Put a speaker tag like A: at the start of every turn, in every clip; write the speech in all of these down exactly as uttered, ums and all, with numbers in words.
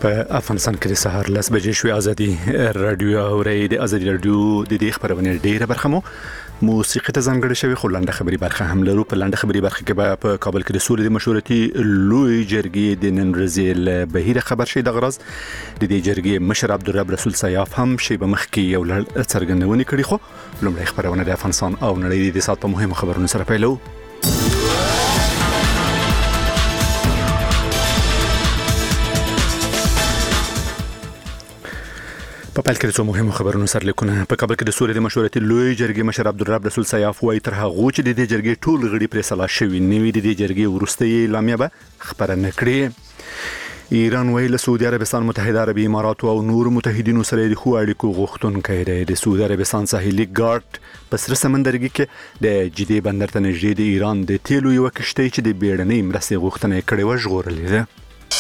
A: په افغانستان کې د سهار لس بجې شوې. ازادي رادیو اوري د ازادي رادیو د دې خبرونه ډیره برخه مو موسیقي ته ځانګړې شوی، خو لنډه خبري برخه هم لرو. په لنډه خبري برخه کې په کابل کې د سولې د مشورتي لوی جرګې د نن ورځې له بهیره خبر شي. د غرض د دې جرګې مشر عبدالرب رسول سیاف هم شی به مخ کې یو لړ څرګندونې کړې، خو لومړی خبرونه د افغانستان او نړۍ د سات په مهمو خبرونو سره پیلو. په پیل کې د څو مهمو خبرونو سره لیکونه. په کابل کې د سولې د مشورتي لوی جرګې مشر عبدالرب رسول سیاف وايي تر هغه چې د دې جرګې ټول غړي پرې سلا شوي نوي د دې جرګې وروستۍ اعلامیه به خبره نه کړي. ایران وايي له سعودي عربستان، متحده عربي امارات او نور متحدینو سره د خو اړیکو غوښتونکی دی. د سعودي عربستان ساحلي ګارد په سره سمندرګي کې د جدي بندر ته نږدې د ایران د تیلو یو کشتۍ چې د بیړنۍ مرستې غوښتنه کړې و ژغورلې ده.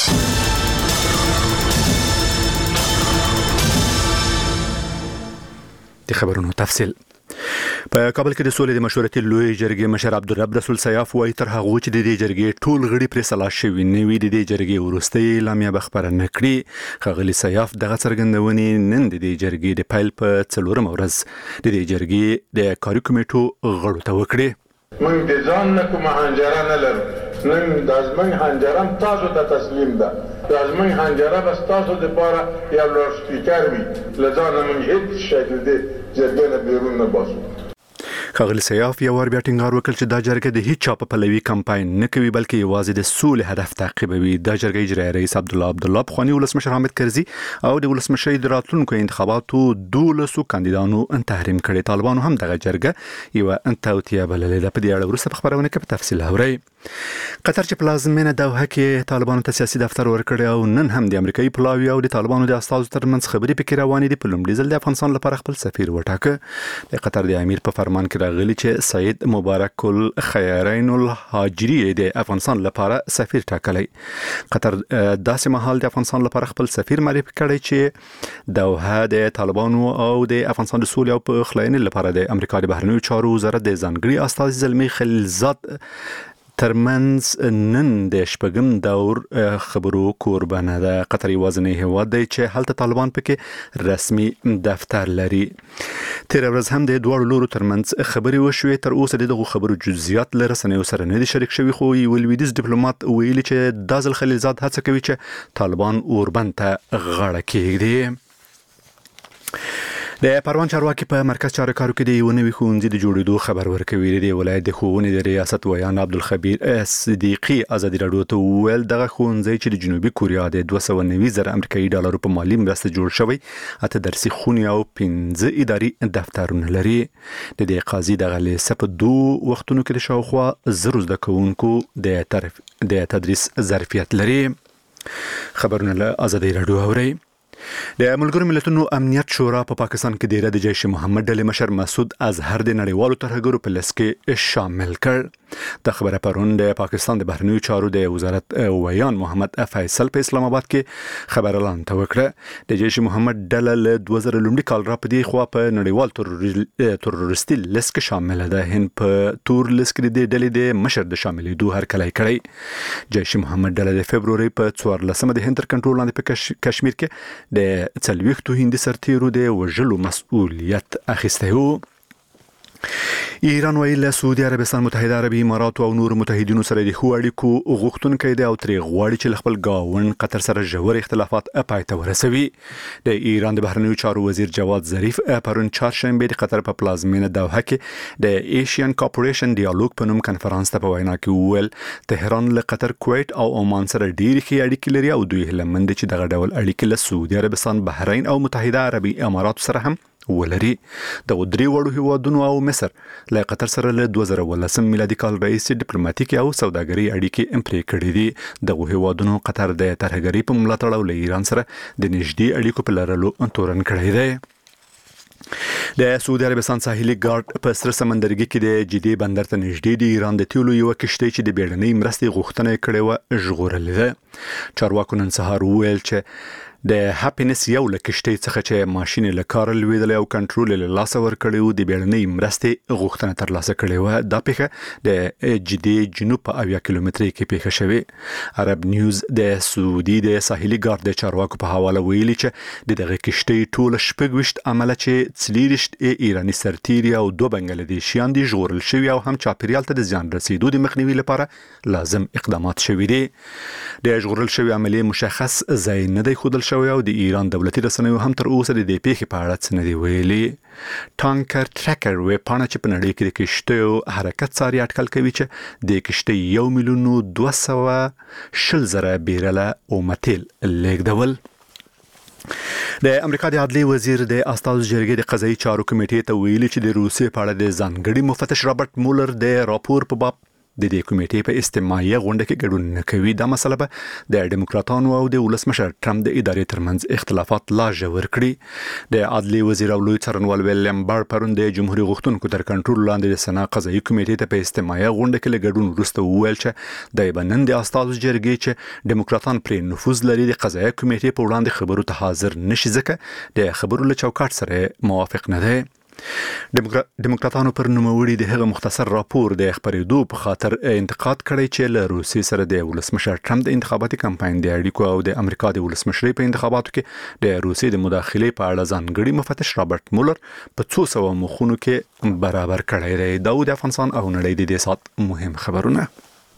A: د خبرونو تفصیل. په کابل کې د سولې د مشورتي لوی جرګې مشر عبدالرب رسول سیاف وايي تر هغه چې د دې جرګې ټول غړي پرې سلا شوي نوي د دې جرګې وروستۍ اعلامیه به خبره نه کړي. ښاغلي سیاف دغه څرګندونې نن د دې جرګې د پیل په څلورمه ورځ د دې جرګې د کاري کمیټو غړو ته وکړي.
B: من د ځان نه کومه هنجره نه لرو، نن د ازمن هنجره تاسو ته تسلیم ده. د ازمن هنجره بس تاسو دپاره یو لوډ سپیکر وي، له ځانه موږ هېڅ شکل د جرګې نه بیرون نه باسو.
A: ښاغلي سیاف یو ور بیا ټینګار وکړ چې دا جرګه د هیڅ چا په پلوي کمپاین نه کوي، بلکې یوازې د سولې هدف تعقیبوي. دا جرګه اجرایي رئیس عبدالله عبدالله، پخواني ولسمشر حامد کرزي او د ولسمشرۍ د راتلونکو انتخاباتو دولسو کاندیدانو تحریم کړي. طالبانو هم دغه جرګه یو توطیه بللې ده. په دې اړه وروسته په خبرونه کې په تفصیل اورئ. قطر چې پلازمینه دوحه کې طالبانو ته سیاسي دفتر ورکړی او نن هم د امریکایي پلاوي او د طالبانو د استازو ترمنځ خبرې پکې روانې دي. په لومړي ځل د افغانستان لپاره خپل سفیر وټاکه. د قطر د امیر په فرمان کې راغلي چې سید مبارک الخيرین الهاجري د افغانستان لپاره سفیر ټاکلی. قطر داسې مهال د افغانستان لپاره خپل سفیر معرفي کړی چې دوحه د طالبانو او د افغانستان د سولې او پخلاینې لپاره د امریکا د بهرنیو چارو وزارت د ځانګړي استازي زلمي خلیلزاد ترمنز نن د شپږم دور خبرو کوربانه ده. قطر یوازینی هیواد دی چې هلته طالبان پکې رسمي دفتر لري. تیر ورځ هم د دوه لورو ترمنځ خبرې وشوې. تر اوسه دغه خبرو جزئیات له رسنیو سره نه دي شریک شوي، خو یو لویدیز ډیپلوماټ ویلي چې دا ځل خلیلزاد هڅه کوي چې طالبان اوربند ته غاړه کېږدي. د پروان چارواکي په مرکز چارواکو کې د یو نوي ښوونځي د جوړېدو خبر ورکوي. د ولایت د ښوونې د ریاست ویان عبدالخبیر صدیقي ازادي راډیو ته وویل دغه ښوونځی چې د جنوبي کوریا د دوه سوه نوي زره امریکایي ډالرو په مالي مرسته جوړ شوی، اته درسي خونې او پنځه اداري دفترونه لري. د دې قاضي دغه لیسه په دوه وختونو کې د شاوخوا زرو زده کوونکو د د تدریس ظرفیت لري. خبرونه له ازادي راډیو اورئ. د ملګرو ملتونو امنیت شورا په پا پاکستان کې د جیش محمد ډلې مشر مسعود اظهر د نړیوالو ترهګرو په لیست کې شامل کړ. د خبره پرون د پاکستان د بهرنیو چارو د وزارت ویان محمد فیصل په اسلام آباد کې خبر اعلان وکړ. د جیش محمد ډله له دوه زره لومړي کال را پدې خوا په نړیوال تروریستي لیست کې شامل ده. هند په تور لیست کې د ډلې د مشر د شاملېدو هرکلی کړی. جیش محمد ډله د فبروري په څوارلسمه د هند تر کنټرول لاندې په کشمیر کې د څلوېښتو هندي سرتیرو د وژلو مسؤلیت اخیستی و. ایران ویل له سعودي عربستان، متحده عربي امارات او نور متحدینو سره د خو اړیکو غوښتونکی دی او ترې غواړي چې خپل گاوند قطر سره ژور اختلافات پای ته ورسوي. د ایران د بهرنیو چارو وزیر جواد ظریف پرون چهارشنبه د قطر په پلازمینه دوحه کې د ایشین کاپریشن ډیالوګ په نوم کنفرانس ته په وینا کې وویل تهران له قطر، کویت او عمان سره ډېرې ښې اړیکې لري او دوی هیله مند دي چې دغه ډول اړیکې له سعودي عربستان، بحرین او متحده عربي امارات سره هم ولري. د درې وړو هیوادونو او مصر له قطر سره له دوه زره ولسم میلادي کال راهیسې ډیپلوماټیکي او سوداګري اړیکې پرې کړې دي. دغه هیوادونو قطر د ترهګرۍ په ملاتړ او له ایران سره د نږدې اړیکو په لرلو تورن کړی دی. د سعودي عربستان ساحلي ګارد په سره سمندرګي کې د جدي بندر ته نږدې د ایران د تیلو یو کشتۍ چې د بیړنۍ مرستې غوښتنه کړې و ژغورلې ده. چارواکو نن سهار وویل چې د هپینس یو لکشتې څخه چې ماشين له کار لویدل او کنټرول له لاس ور کړیو د بیړنۍ مرستې غوښتنه تر لاسه کړې و. دا پیښه د جدي جنوب په اویا کیلومتري کې پیښه شوې. عرب نیوز د سعودي د ساحلي ګارد د چارواکو په حواله ویلي چې د دغه کشتۍ ټول شپږويشت عمله چې څليرشت ایرانی سرتیري او دوه بنگلادیشیان دي ژغورل شوي او هم چاپیریال ته د زیان رسیدو د مخنیوي لپاره لازم اقدامات شوي دي. د ژغورل شوي عملیې مشخص ځای نه دی ښودل شوی او د ایران دولتي رسنیو هم تر اوسه د دې پیښې په اړه څه نه دی ویلي. ټانکر ټریکر وی پاڼه چې په نړۍ کې د کشتیو حرکت څاري اټکل کوي چې د کشتۍ یو میلیون دوه سوه شل زره بیرله او متیل لیږدول. د امریکا د عدلي وزیر د استازو جرګې د قضایي چارو کمیټې ته ویلي چې د روسیې په اړه د ځانګړي مفتش رابرټ مولر د راپور په باب د دې کمیټې په استماعي غونډه کې ګډون نه کوي. دا مسله به د ډیموکراتانو او د ولسمشر ټرمپ د ادارې ترمنځ اختلافات لا ژور کړي. د عدلي وزیر او لوی څارنوال ویلیام بار پرون د جمهوریت غوښتونکو تر کنټرول لاندې د سنا قضایي کمیټې ته په استماعي غونډه کې ګډون وروسته وویل چې د بنن د استازو جرګې چې ډیموکراتان پر نفوذ لري د قضایي کمیټې په وړاندې خبرو ته حاضر نشي ځکه د خبرو له چوکاټ سره موافق نه دی. ډیموکراتانو پر نوموړي د هغه مختصر راپور د خبرېدو په خاطر انتقاد کړی چې له روسیې سره د ولسمشر ټرمپ د انتخاباتي کمپاین د اړیکو او د امریکا د ولسمشرۍ په انتخاباتو کې د روسیې د مداخلې په اړه ځانګړي مفتش رابرټ مولر په څو سوه مخونو کې برابر کړی دی. دا د افغانستان او نړۍ د دې سات مهم خبرونه.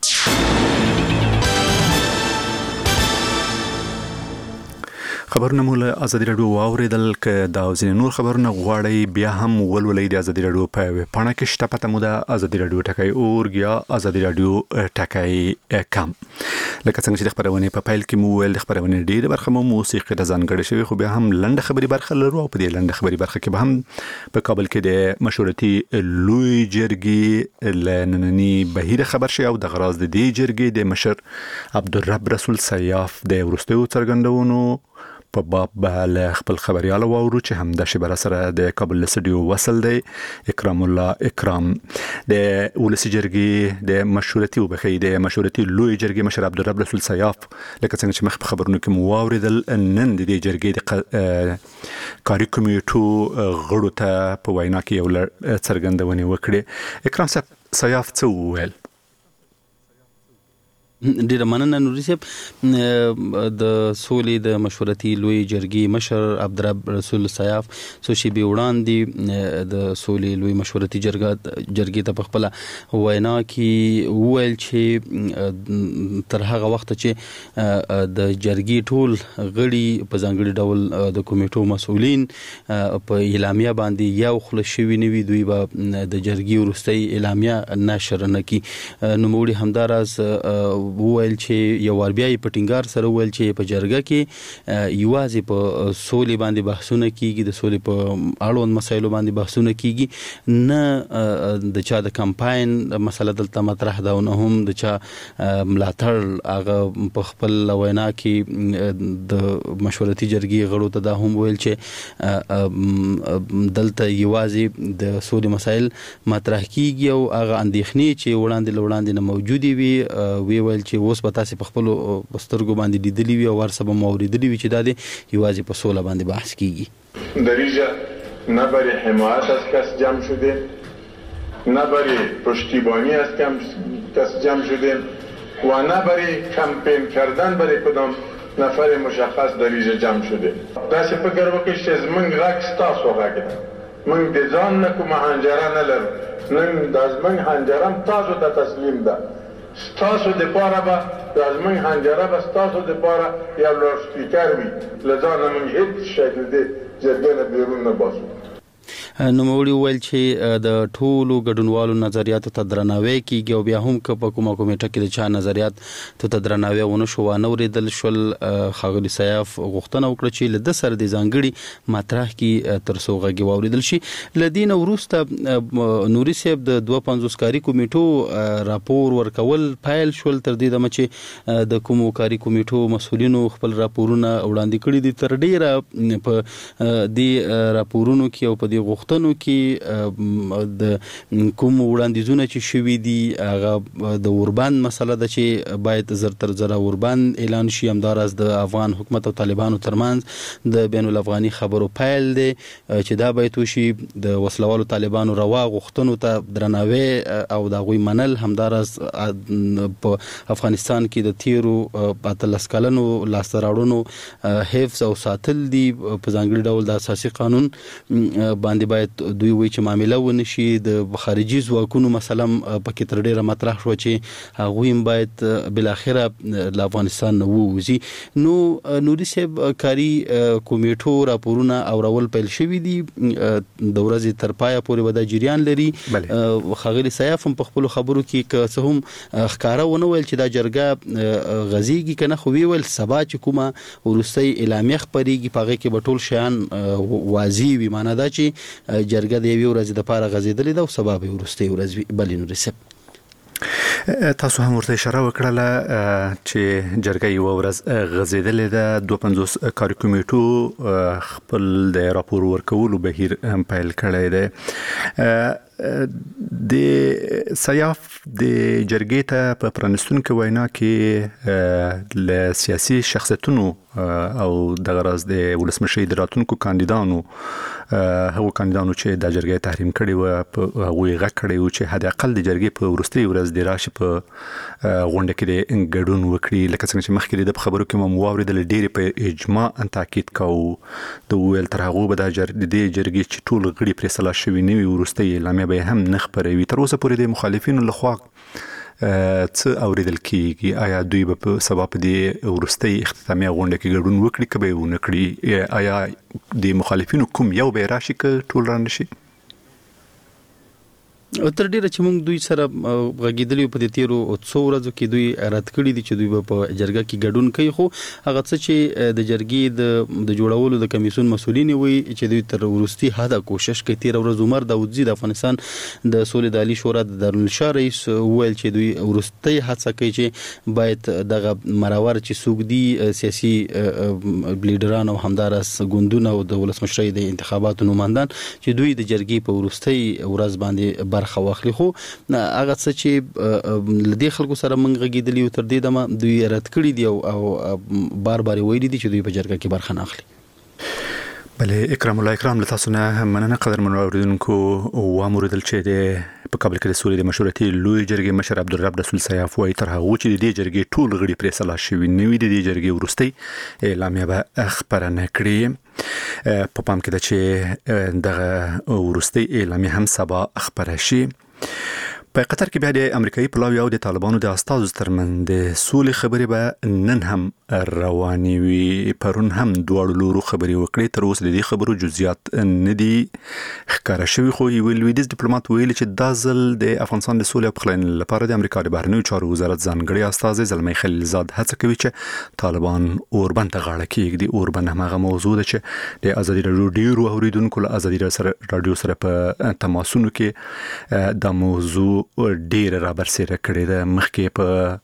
A: خبرونه مول ازادي رادیو واوریدل ک دا ځینې نور خبرونه غواړي بیا هم ولولې د ازادي رادیو په ویب پاڼه کې شته پته مو د ازادي رادیو ټکای اورګ یا ازادي رادیو ټکای کم. لکه څنګه چې د خبرونه په فایل کې مو ویل د خبرونه ډیره برخه مو موسیقي د ځانګړي شوی خو بیا هم لنډه خبري برخه لرو او په دې لنډه خبري برخه کې به هم په کابل کې د مشورتي لوی جرګې لننني بهیر خبر شي او د غراز د دې جرګې د مشر عبدالرب رسول سیاف د ورستیو څرګندونو په باب به له خپل خبريال وورو چې هم د شبر سره د کابل استودیو وصل دی. اکرام الله اکرام د ولسی جرګې د مشورتي وبخې د مشورتي لوی جرګې مشر عبدالرب رسول سیاف لکه څنګه چې مخ په خبرونو کې مو واوریدل نن د دې جرګې د کاري کمیټو غړو ته په وینا کې یو څرګندونه وکړه. اکرام سیاف څه وویل؟
C: ډیره مننه نوري صاحب. د سولې د مشورتي لوی جرګې مشر عبدالرب رسول سیاف څو شی به وړاندې د سولې لوی مشورتي جرګې جرګې ته خپل وینا کې وویل چې تر هغه وخت چې د جرګې ټول غړي په ځانګړي ډول د کمیټو مسؤلین په اعلامیه باندې یو خل شوی نوي دوی به د جرګې ورستۍ اعلامیه نشر نه کی. نو موږ همدارز وویل چې یو ور بیا په ټینګار سره وویل چې په جرګه کې یوازې په سولې باندې بحثونه کیږي، د سولې په اړوند مسایلو باندې بحثونه کیږي، نه د چا د کمپاین مسله دلته مطرح ده او نه هم د چا ملاتړ. هغه په خپل وینا کې د مشورتي جرګې غړو ته دا هم ویل چې دلته یوازې د سولې مسایل مطرح کیږي او هغه اندېښنې چې وړاندې لوړاندې نه موجودي وي وی ویل چې اوس به تاسو په خپل سترګو باندې لیدلی وي او ورسره به موریدلی وي چې دا دی یوازې په سوله باندې بحث کیږي.
B: دریجه نه برای حمایت از کس جمع شدیم، نه برای پشتیبانی از کس جمع شدیم و نه برای کمپین کردن برای کدام نفر مشخص دریجه جمع شدیم. دست فکر بکش که از من غک ستاسو غک ده، من دیزان نکو محنجره نلر، نم از من حنجرم تاسو تا تسلیم ده. ستاسو د پاره به از من حنجره به ستاسو د پاره یا لوډ سپیکر وي، لذا نمون هیڅ شکل دی جرګې نه بیرون نه باسو.
C: نو موږ ویل چې د ټولو ګډونوالو نظریاتو ته درناوی کیږي او بیا هم که په کومه کمیټه کې د چا نظریات ته درناوی ونه شو ونه اوریدل شول، ښاغلي سیاف غوښتنه وکړه چې له د سره د ځانګړي مطرح کې تر څو غږ واوریدل شي. له دې نه وروسته نوري صاحب د دوه پنځوس کاري کمیټو راپور ورکول پیل شول، تر دې دمه چې د کومو کاري کمیټو مسؤلینو خپل راپورونه وړاندې کړي دي. تر ډیره په دې راپورونو کې او په دې غوښتنو غوښتنو کې د کوم وړاندیزونه چې شوي دي هغه د اوربند مسله ده چې باید زر تر زره اوربند اعلان شي، همداراز د افغان حکومت او طالبانو ترمنځ د بین الافغاني خبرو پیل دی چې دا باید وشي، د وسلوالو طالبانو روا غوښتنو ته درناوی او د هغوی منل، همداراز په افغانستان کې د تیرو اتلس کلنو لاسته راوړنو حفظ او ساتل دي، په ځانګړي ډول د اساسي قانون باندې باید دوی وایي چې معامله ونه شي. د خارجي ځواکونو مثلا پکې تر ډیره مطرح شو چې هغوی هم باید بالاخره له افغانستان نه ووځي. نو نوري صاحب کاري کمیټو راپورونه اورول پیل شوي دي، د ورځې تر پایه پورې به دا جریان لري. ښاغلي سیاف هم په خپلو خبرو کې که څه هم ښکاره ونه ویل چې دا جرګه غځېږي که نه، خو ویې ویل سبا چې کومه وروستۍ اعلامیه خپرېږي په هغې کې به ټول شیان واضح وي. معنا دا چې جرګه د یوې ورځې دپاره غځېدلې ده او سبا به وروستۍ ورځ وي. بلې نوري صاحب
A: تاسو هم ورته اشاره وکړله چې جرګه یوه ورځ غځېدلې ده. دوه پنځوس کاري کمیټو خپل د راپور ورکولو بهیر هم پیل کړی دی. د سیاف د جرګې ته په پرانستونکو وینا کې له سیاسي شخصیتونو او دغه راز د ولسمشر د راتلونکو کاندیدانو هغو کاندیدانو چې د جرګې تحریم کړي و په هغوی غږ کړی و چې حد اقل د جرګې په وروستۍ ورځ د راشي په غونډه کې د ګډون وکړي. لکه څنګه چې مخکې د خبرو کې مو واورېدل ډېرې په اجماع تاکید کوو د ویل تر هغو به د دې جرګې چې ټول غړي پرې سلا شوي نه وي وروستۍ اعلامیه به هم نه خپروي. تر اوسه پورې د مخالفینو لخوا څه اوریدل کیږي؟ آیا دوی به په سبا په دې وروستۍ اختتامیه غونډه کې ګډون وکړي که به یې ونه کړي؟ آیا د مخالفینو کوم یو به راشي که ټول را نشي؟
C: تر ډیره چې موږ دوی سره غږیدلی په دې تیرو څو ورځو کې دوی رد کړي دي چې دوی به په جرګه کې ګډون کوي، خو هغه څه چې د جرګې د د جوړولو د کمیسیون مسؤلین وي چې دوی تر وروستي حده کوشش کوي. تیر ورځ عمر داودزي د افغانستان د سولې د عالي شورا د دارالانشا رئیس وویل چې دوی وروستي هڅه کوي چې باید دغه مرور چې څوک دي سیاسي لیډران او همداراز ګوندونه او د ولسمشرۍ د انتخاباتو نمایندان چې دوی د جرګې په وروستي ورځ باندې برخه واخلي. خو هغه څه چې لدې خلکو سره موږ غږیدلی او تر دې دمه دوی رد کړي دي او بار بار ویلي دي چې دوی په جرګه کې برخه نه اخلي.
A: بله اکرام الله اکرام له تاسو نه مننه قدرمنو اوریدونکو. واوریدل چې د په کابل کې د سولې د مشورتي لوی جرګې مشر عبدالرب رسول سیاف وایي تر هغو چې د دې جرګې ټول غړي پرې سلا شوي نه وي د دې جرګې وروستۍ اعلامیه به خپره نه کړي. په پام کې ده چې دغه وروستۍ اعلامیه هم سبا خپره شي. په قطر کې بیا د امریکایي پلاوي او د طالبانو د استازو ترمنځ د سولې خبرې به نن هم روانې وي. پرون هم دواړو لورو خبرې وکړې. تر اوسه د دې خبرو جزئیات نه دي ښکاره شوي، خو یو لویدیځ ډیپلوماټ ویلي چې دا ځل د افغانستان د سولې او پخلاینې لپاره د امریکا د بهرنیو چارو وزارت ځانګړی استازی زلمی خلیلزاد هڅه کوي چې طالبان اوربند ته غاړه کېږدي. اوربند هماغه موضوع ده چې د ازادي راډیو ډیرو اوریدونکو له ازادي راډیو سره په تماسونو کې دا موضوع ډیر را برسېره کړې ده. مخکې په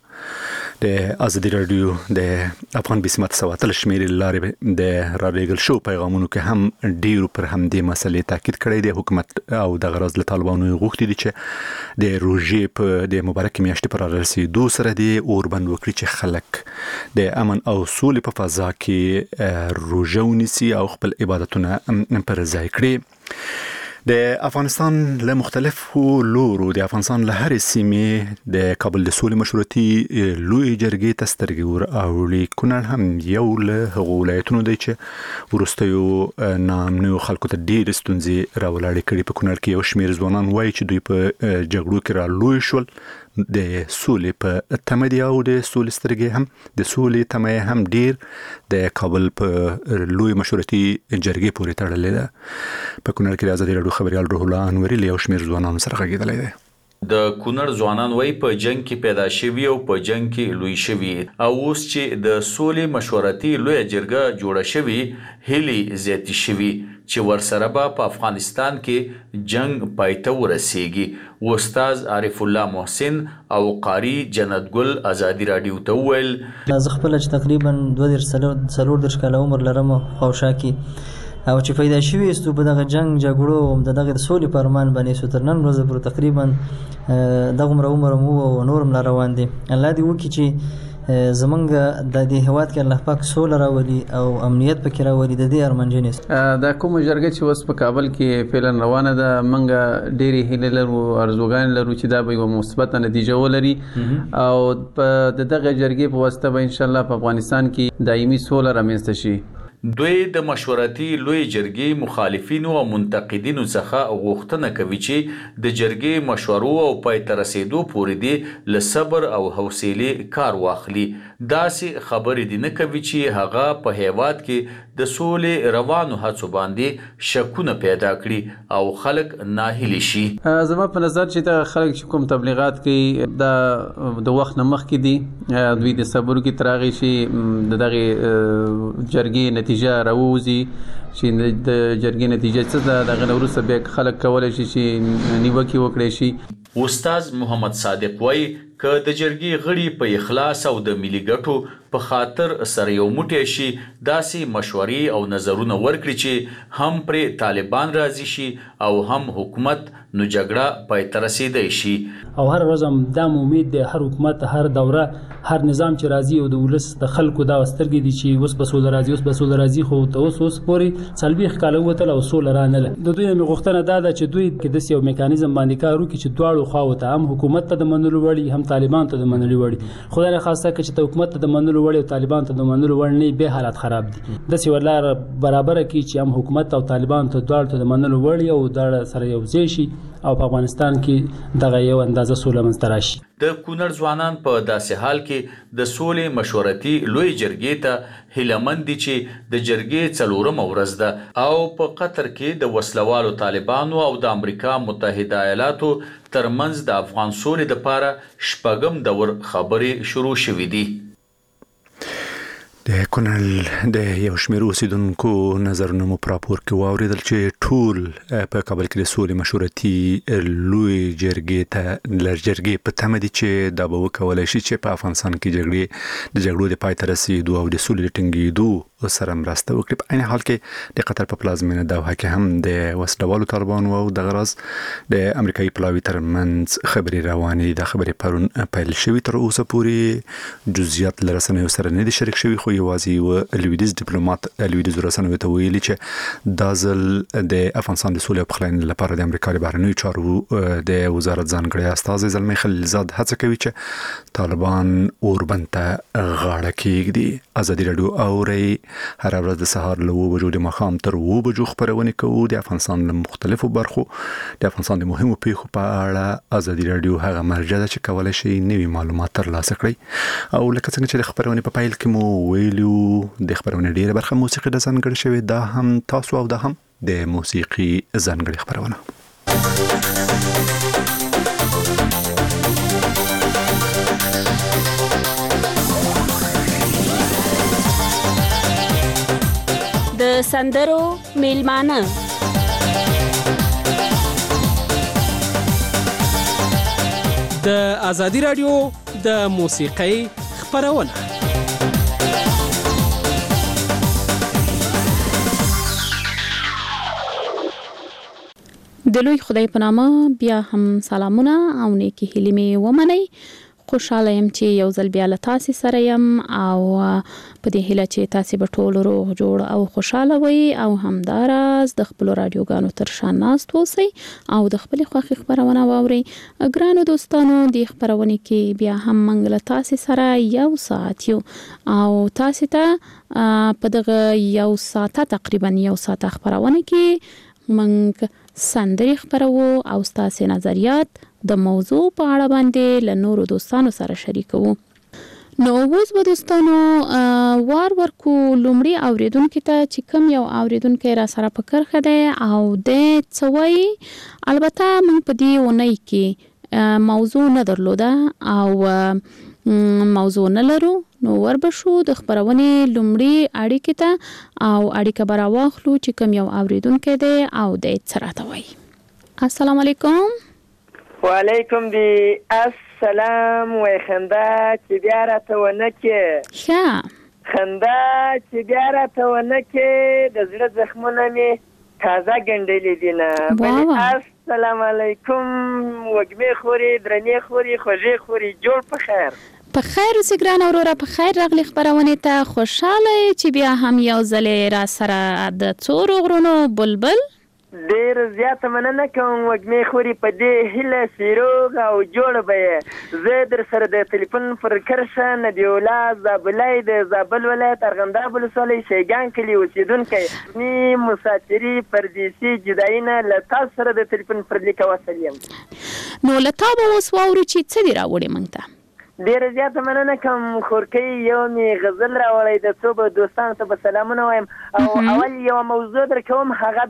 A: د ازادي راډیو د افغان بسمت سواتل شمیرې لارې د راډیګل شو پیغامونو کې هم ډیرو پر همدې مسلې تاکید کړی دی. حکومت او د غرض له طالبانو غوښتي دي چې د روژې په د مبارک میاشتې پر رسیدو سره د اوربند وکړي چې خلک د امن او سولې په فضا کې روژه ونیسي او خپل عبادتونه پر ځای کړي. د افغانستان له مختلفو لورو د افغانستان له هرې سیمې د کابل د سولې مشورتي لوی جرګې ته سترګې ور اوړي. کونړ هم یو له هغو ولایتونو دی چې وروستیو نامنویو خلکو ته ډېرې ستونزې راولاړې کړي. په کونړ کې یو شمېر ځوانان وایي چې دوی په جګړو کې را لوی شول، د سولې په تمه دي او د سولې سترګې هم د سولې تمه هم ډیر د کابل په لوی مشورتي جرګې پورې تړلې ده. په کونړ کې د ازادي راډیو خبريال روح الله انوري له یو شمېر ځوانانو سره غږېدلی دی.
D: د کونړ ځوانان وایي په جنگ کې پیدا شوي او په جنگ کې لوی شوي او اوس چې د سولې مشورتي لوی جرګه جوړه شوي هلي زیاتې شوي چې ورسره به په افغانستان کې جنگ پایته ورسیږي. استاد عارف الله محسن او قاری جنت ګل ازادي راډیو ته وویل
E: زه خپل چې تقریبا دوه څلور څلور کاله عمر لرم خواوشا کې او چې پیدا شوي استو په دغه جنگ جګړو د دغه سولې پرمان باندې سو تر نن ورځې پورې تقریبا دغه عمر عمر مو او نورم لا روان دي. الله دې وکړي چې زمونږ د دې هیواد کې الله پاک سوله راولي او امنیت پکې راولي. د دې ارمانجن است
F: دا کوم جرګه چې اوس په کابل کې فعلا روانه ده منګه ډېری هیلې لرو ارزوګان لرو چې دا به یو مثبت نتیجه ولري او په دغه جرګې په واسطه به ان شاء الله په افغانستان کې دایمي سوله رامنځته شي.
D: دوی د مشورتي لوی جرګې مخالفینو او منتقدینو څخه غوښتنه کوي چې د جرګې مشورو او پای ته رسیدو پورې دي له صبر او حوصلې کار واخلي. داسې خبرې دي نه کوي چې هغه په هیواد کې د سولې روانو هڅو باندې شکونه پیدا کړي او خلک ناهیلي شي.
F: زما په نظر چې دا خلک چې کوم تبلیغات کوي دا د وخت نه مخکې دي دوی د صبر کې تراغي شي د دغه جرګې نتیجه راووزي چې د جرګې نتیجه څه ده دغه وروسته بیا خلک کولی شي چې نیوکې وکړي شي.
D: استاد محمد صادق وایي که د جرګې غړي په اخلاص او د ملي ګټو په خاطر سره یو موټی شي داسې مشورې او نظرونه ورکړي چې هم پرې طالبان راضي شي او هم حکومت نو جګړه پای ته رسیدای شي.
G: او هر ورځ هم دا امید د هر حکومت هر دوره هر نظام چې راضي او د ولس د خلکو دا سترګې دي چې اوس به سوله راځي اوس به سوله راځي خو ته اوس اوس پورې څلوېښت کاله ووتل او سوله رانله. د دوی مې غوښتنه دا ده چې دوی کې داسې یو میکانیزم باندې کار وکړي چې دواړو خواو ته هم حکومت ته د منلو وړ هم طالبان ته د منلو وړ. خدای نخواسته که چې ته حکومت ته د منلو وړ او طالبان ته د منلو وړ نه به حالات خراب دي. داسې ولاره برابر کړي چې هم حکومت او طالبان ته دواړو ته د منلو وړ او دا سره یو ځای شي او په افغانستان کې دغه یو اندازه سوله منځته راشي.
D: د کونړ ځوانان په داسې حال کې د سولې مشورتي لوی جرګې ته هیلهمند دي چې د جرګې څلورمه ورځ ده او په قطر کې د وسلوالو طالبانو او د امریکا متحده ایالاتو ترمنځ د افغان سولې لپاره شپږم دور خبرې شروع شوې دي.
A: د کونړ د یو شمېر اوسیدونکو نظرونه مو راپور کې واوریدل چې ټول په کابل کې د سولې مشورتي لوی جرګې ته لږ جرګې په تمه دي چې دا به وکولای شي چې په افغانستان کې جګړې د جګړو د پای ته رسیدو او د سولې ټینګېدو سره مرسته وکړي. په عین حال کې د قطر په پلازمینه دوحه کې هم د وسلوالو طالبانو او د غرض د امریکایي پلاوي ترمنځ خبرې روانې دي. دا خبرې پرون پیل شوي تر اوسه پورې جزئیات له رسنیو سره نه دي شریک شوي خو یوازې یو لویدیز ډیپلوماټ لویدیز رسنیو ته ویلي چې دا ځل د افغانستان د سولې او پخلاینې لپاره د امریکا د بهرنیو چارو د وزارت ځانګړی استازی زلمی خلیلزاد هڅه کوي چې طالبان اوربند ته غاړه کېږدي. ازادي راډیو اوري هر ورځ د سهار له اوه بجو د ماښام تر اوه بجو خپرونې کوو د افغانستان له مختلفو برخو د افغانستان د مهمو پیښو په اړه. ازادي راډیو هغه مرجع ده چې کولی شي نوي معلومات ترلاسه کړئ او لکه څنګه چې د خپرونې په پیل کې مو ویلو د خپرونې ډیره برخه موسیقي د ځانګړې شوې دا هم تاسو او دا هم د موسیقي ځانګړې خپرونه.
H: د سندرو میلمانه
I: د ازادي راډیو د موسیقۍ خپرونه.
H: د لوی خدای په نامه بیا هم سلامونه او نیکی هیلې مې ومنئ. خوشاله یم چې یو ځل بیا له تاسې سره یم او په دې هیله چې تاسې به ټول روغ جوړ او خوشاله وئ او همداراز د خپلو راډیوګانو تر شا ناست اوسئ او د خپلې خوښې خپرونه واورئ. ګرانو دوستانو دې خپرونې کې بیا هم موږ له تاسې سره یو ساعت یو او تاسې ته په دغه یو ساعته تقریبا یو ساعته خپرونه کې موږ سندرې خپرو او ستاسې نظریات د موضوع په اړه باندې له نورو دوستانو سره شریکوو. نو اوس به دوستانو وار ورکو لومړي اوریدونکي ته چې کوم یو اوریدونکی را سره په کرښه دی او د څه وایي. البته موږ په دې اونۍ کې موضوع نه درلوده او موضوع نه لرو نو وربشو د خبرونې لومړي اړیکې ته او اړیکه به راواخلو چې کوم یو اوریدونکی دی او د څه راته وایي. السلام علیکم.
J: وعلیکم دی السلام وای خنده چې بیا راته ونه کې
H: ښه
J: خندا چې بیا راته ونه کې د زړه زخمونه مې تازه ګنډلې دي نه. بلې السلام علیکم، وږمې خوري، درنې خوري، خوږې خوري، جوړ په خیر.
H: په خیر اوسې ګرانه وروره، په خیر راغلې خپرونې ته. خوشحاله چې بیا هم یو ځلې را سره د څورو غرونو بلبل.
J: ډېر زیاته مننه کوم وږمې خوري، په دې هیله سیروغ او جوړ به یې. زه در سره د تلیفون پر کرښه نبی الله زابلی د زابل ولایت ارغنداب ولسوالۍ شیګان کلي اوسېدونکی نی مسافري پردیسي جدایي نه له تاسو سره د تلیفون پر لیکه وصل یم.
H: نو له تا به اوس واورو چې څه دې راوړې موږ ته.
J: ډېره زیاته مننه کوم خورکۍ، یو مې غزل راوړی د څو به دوستانو ته به سلامونه وایم. او اول یوه موضوع در کوم، هغه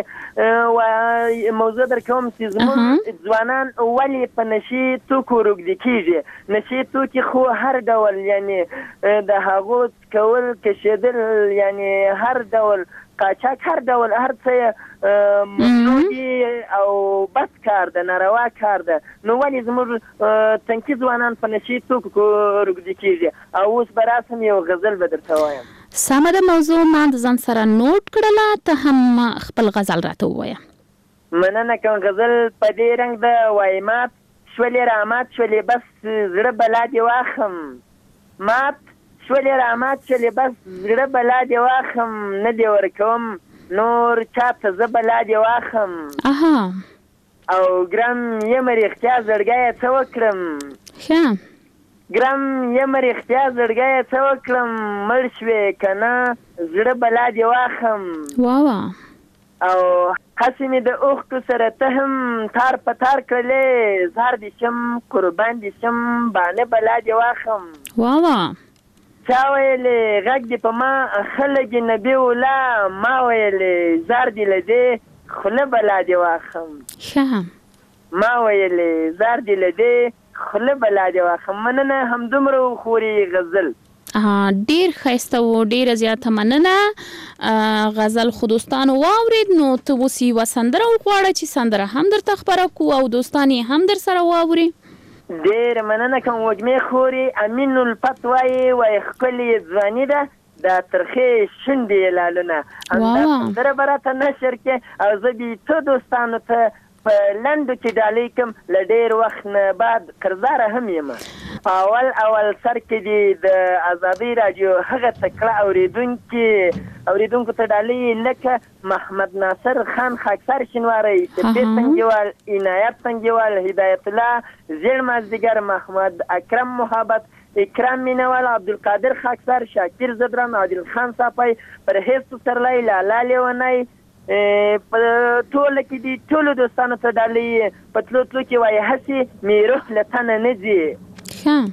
J: داسې موضوع در کوم چې زموږ ځوانان ولې په نشي توکو روږدي کېږي. نشي توکي خو هر ډول یعنې د هغو کول کشېدل، یعنې هر ډول قاچاق، هر ډول هر څه ممنوع او بد کار ده، ناروا کار ده. نو ولې زموږ تنکي ځوانان په نشي توکو روږدي کېږي؟ او اوس به راسم یو غزل به درته وایم.
H: سمه ده، موضوع ما د ځان سره نوٹ کړله، ته هم خپل غزل راته ووایه.
J: مننه کوم. غزل په دې رنګ ده، وایي مات شولې رامات شولې بس زړه بلا دې واخم. مات شولې رامات شولې بس زړه بلا دې واخم، نه دې ورکوم نور چاته زه بلا دې واخم.
H: اها
J: او ګرم یم رښتیا زړګیه څه وکړم.
H: ښه
J: ګرم یم رښتیا زړګیه څه وکړم، مړ شوې که نه زړه بلا دې واخم.
H: واوا
J: او هسې مې د اوښکو سره ته هم تار په تار کړلې، زار دې شم قربان دې شم بانه بلا دې واخم.
H: واوا
J: چا ویلې غږ دې په ما خلګې نبي ولا، ما ویلې زار دې له دې خوله بلا دې واخم.
H: ښه
J: ما ویلې زار دې له دې خوله بلا دې واخم. مننه، همدومره خوري غزل.
H: ډیر ښایسته و، ډیره زیاته مننه. غزل خو دوستانو واورید، نو ته اوس یوه سندره وغواړه چې سندره هم درته خپره کړو او دوستان یې هم در سره واوري.
J: ډېره مننه کوم وږمې خوري. امین الفت وایي وایي ښکلې ځواني ده، دا ترخې شونډې لالونه. همدا سندره به راته نشر کې او زه به څو دوستانو ته په لنډو کې ډالۍ کوم. له ډېر وخت نه بعد قرضداره هم یم. په اول اول سر کې دې د ازادۍ راډیو هغه تکړه اورېدونکي اورېدونکو ته ډالۍ لکه محمد ناصر خان خاکسار شینواری، طبي سنګیوال، عنایت سنګیوال، هدایت الله زیړ مازدیګر، محمد اکرم محبت، اکرام مینوال، عبدالقادر خاکسار، شاکر زدران، عادل خان صافی، پرهیز پسرلی، لالا لیونی، په ټوله کې دي ټولو دوستانو ته ډالۍ. په تلو تلو کې وایي هسې مې روح له تنه نه ځي،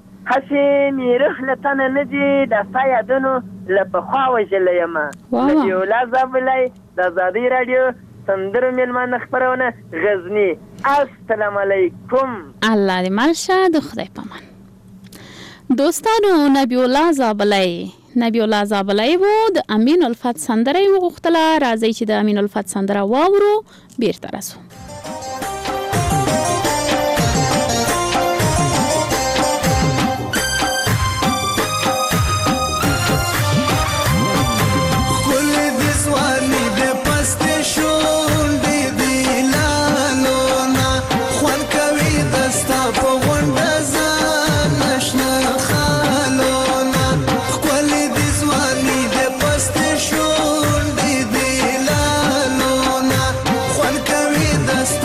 J: هسې مې روح له تنه نه ځي، د ستا یادونو له پخوا وژلی یم. نبي الله زابلی د ازادۍ راډیو سندرو میلمانه خپرونه غزني. السلام علیکم.
H: الله دې مل شه، د خدای په امان. دوستانو، نبی الله زابلی نبی الله زابلی و د امین الفت سندره یې وغوښتله. راځئ چې د امین الفت سندره واورو، بیرته راسو.
K: دستا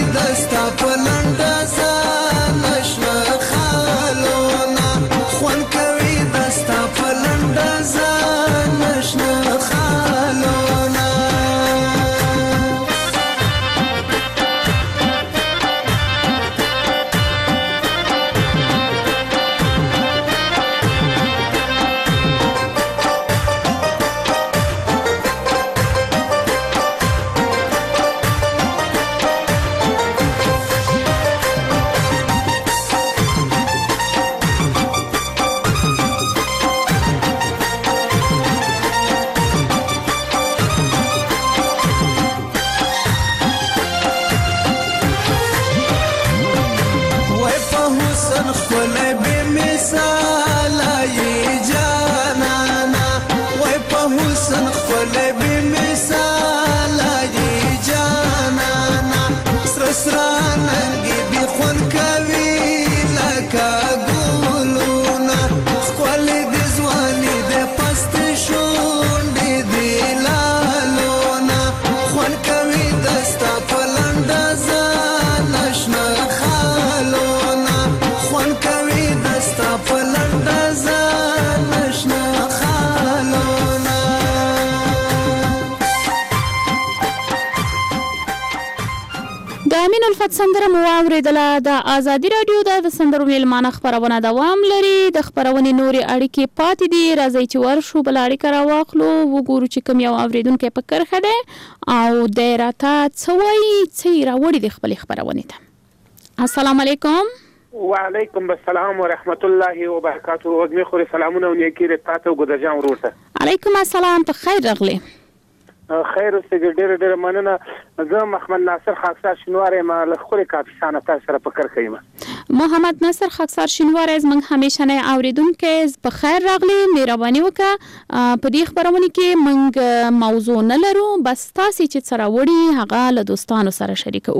K: دستا پلند ځان نشنا خالونه خوان کوي دستا پلند ځان نشنا خالونه
H: الفت سندره مو اوریدله د ازادي رادیو د سندرو میلمانه خبرونه دوام لري د خبرونې نوري اړیکې پاتې دي راځي چې ورشو بل اړیکه راواخلو وګورو چې کوم یو اوریدونکو په کرخه ده او د راته څوي چې راوړي د خپل خبرونه ته. السلام علیکم.
L: وعلیکم السلام ورحمت الله وبرکاته. وګمه خو سلامونه او نیکی راتاته ګدرجان ورته.
H: علیکم السلام ته خیر راغلی.
L: خیر اوسه ډېر ډېر مننه. زه محمد ناصر خاکسار شینواری ما له خوري کاپیسانه تاسو سره فکر کوم.
H: محمد ناصر خاکسار شینواری از من همیشه نه اوریدونکو په خیر راغلی. مهرباني وکړه په دې خبرونه کې موږ موضوع نه لرو بس تاسو چې سره وړي هغه له دوستانو سره شریکو.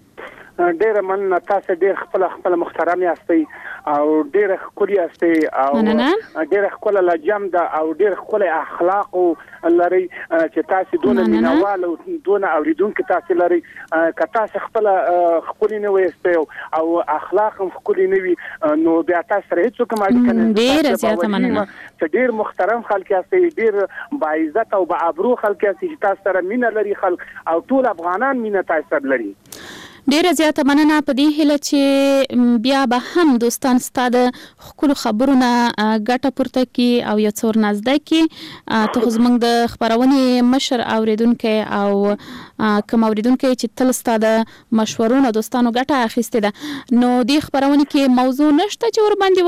L: ډېر مننه. تاسو ډېر خپل خپل محترم یاستئ او ډېر ښکلي یاستئ او ډېر ښکلی لجم ده او ډېر ښکلی اخلاق لري چې تاسو دونه مینوال او دونه اوریدونکي تاسو لري. که تاسو خپل ښکلي نه وایستئ او اخلاق هم ښکلي نه وي نو بیا تاسو سره هېڅوک هم اړیکه نه
H: ډېره زیاته مننه.
L: چې ډېر محترم خلک یاستئ ډېر باعزت او باابرو خلک یاستئ چې تاسو سره مینه لري خلک او ټول افغانان مینه تاسو سره لري.
H: ډیره زیاته مننه په دې هیله چې بیا به هم دوستان ستاسو خپل خبرونه ګټه پورته کی او یو څور نزدې کی ته زمنګ د خبرونه مشر اوریدونکو او کوم اوریدونکو چې تل ستاسو مشورونه دوستانو ګټه اخیسته ده نو دې خبرونه کې موضوع نشته چې ور باندې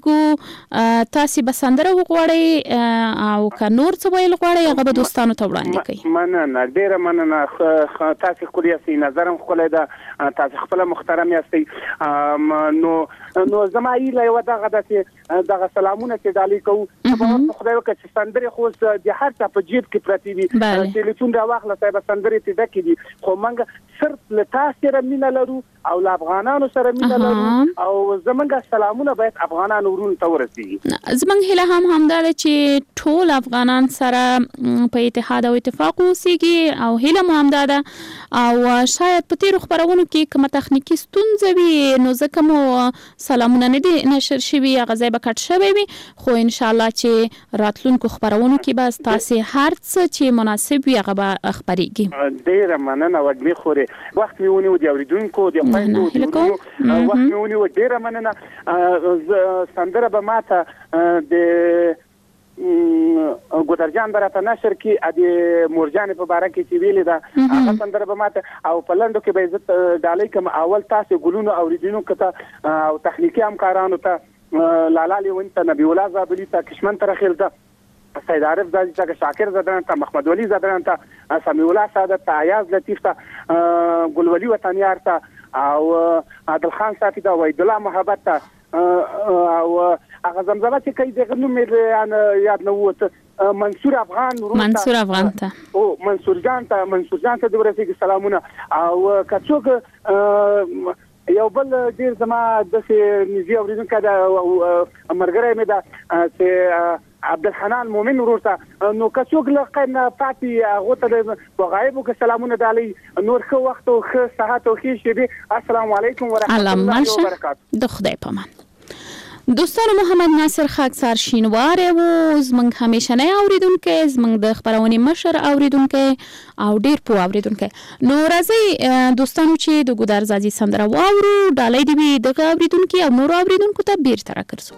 H: وغږیږو تاسو به سندره وغوړی او که نور څه ویل غواړي هغه به دوستانو ته وړاندې کړئ.
L: مننه ډیره مننه. تاسو خپل یې نظرم خپل ده تاسو خپل محترم یاستئ نو نو زما ایله یو دغه دغه دغه سلامونه چې دالي کوو په خدای وکړي چې سندري خو د هر څه په جیب کې پرتی دي ټلیفون دا واخله صاحب سندري ته ډکې دي خو موږ صرف له تاسو سره مینه لرو او له افغانانو سره مینه لرو او زمونږ سلامونه باید افغانانو ورونو ته ورسیږي.
H: زمونږ هله هم همدا چې ټول افغانان سره په اتحاد او اتفاق اوسېږي او هله مو همدا ده او شاید په تیر خبرونو کې کومه تخنیکی ستونزه وي نو ځکه مو سلامونه نه دي نشر شوي غزا به کټ شوي وي خو ان شاء الله چې راتلونکو خبرونو کې به تاسو هر څه چې مناسب وي هغه به خبريږي.
L: ډیر مننه وګړي خوري وخت میونی و دی اوریدونکو دی خويندو دی وخت میونی و ډیر مننه. سندره به ماته د ګودرجان براته نشر کې د مورجان په باره کې چې ویلې ده هغه سندره به ماته او په لندو کې به عزت ډالۍ کوم اول تاسو ګلونو اوریدونکو ته او تخنیکی همکارانو ته لالا لیون ته نبی الله زابلی ته کشمن تر اخر ده سید عارف زادی ته شاکر زدان ته محمد ولی زدان ته سمیع الله سعادت ته ایاز لطیف ته ګلولی وطنیار ته او عادل خان صافی ته وحید الله محبت ته او هغه زمزمه چې کوي دغه نوم یې یاد نه وته منصور افغان
H: منصور افغان ته
L: او منصور جان ته منصور جان ته د ورسېږي سلامونه او کڅوک یو بل ډیر زما د نږدې اوریدونکو د مرګره مې دا چې عبدالحنان مومن ورور ته نو کڅوګ لقب نه پاتې هغه ته په غایبو کې سلامونه دالي نور خو وخت او خو ساعت او خې شي. السلام علیکم ورحمت الله وبرکاته.
H: د خدای پامان. دوستانو محمد ناصر خاکسار شینواره و زمنګ همیشنه اوریدونکو زمنګ د خبرونه مشر اوریدونکو او ډیر پو اوریدونکو. نو راځي دوستانو چې د ګودار زازي سندره واورو ډالۍ دی د اوریدونکو او نور اوریدونکو ته بیر تر کړسو.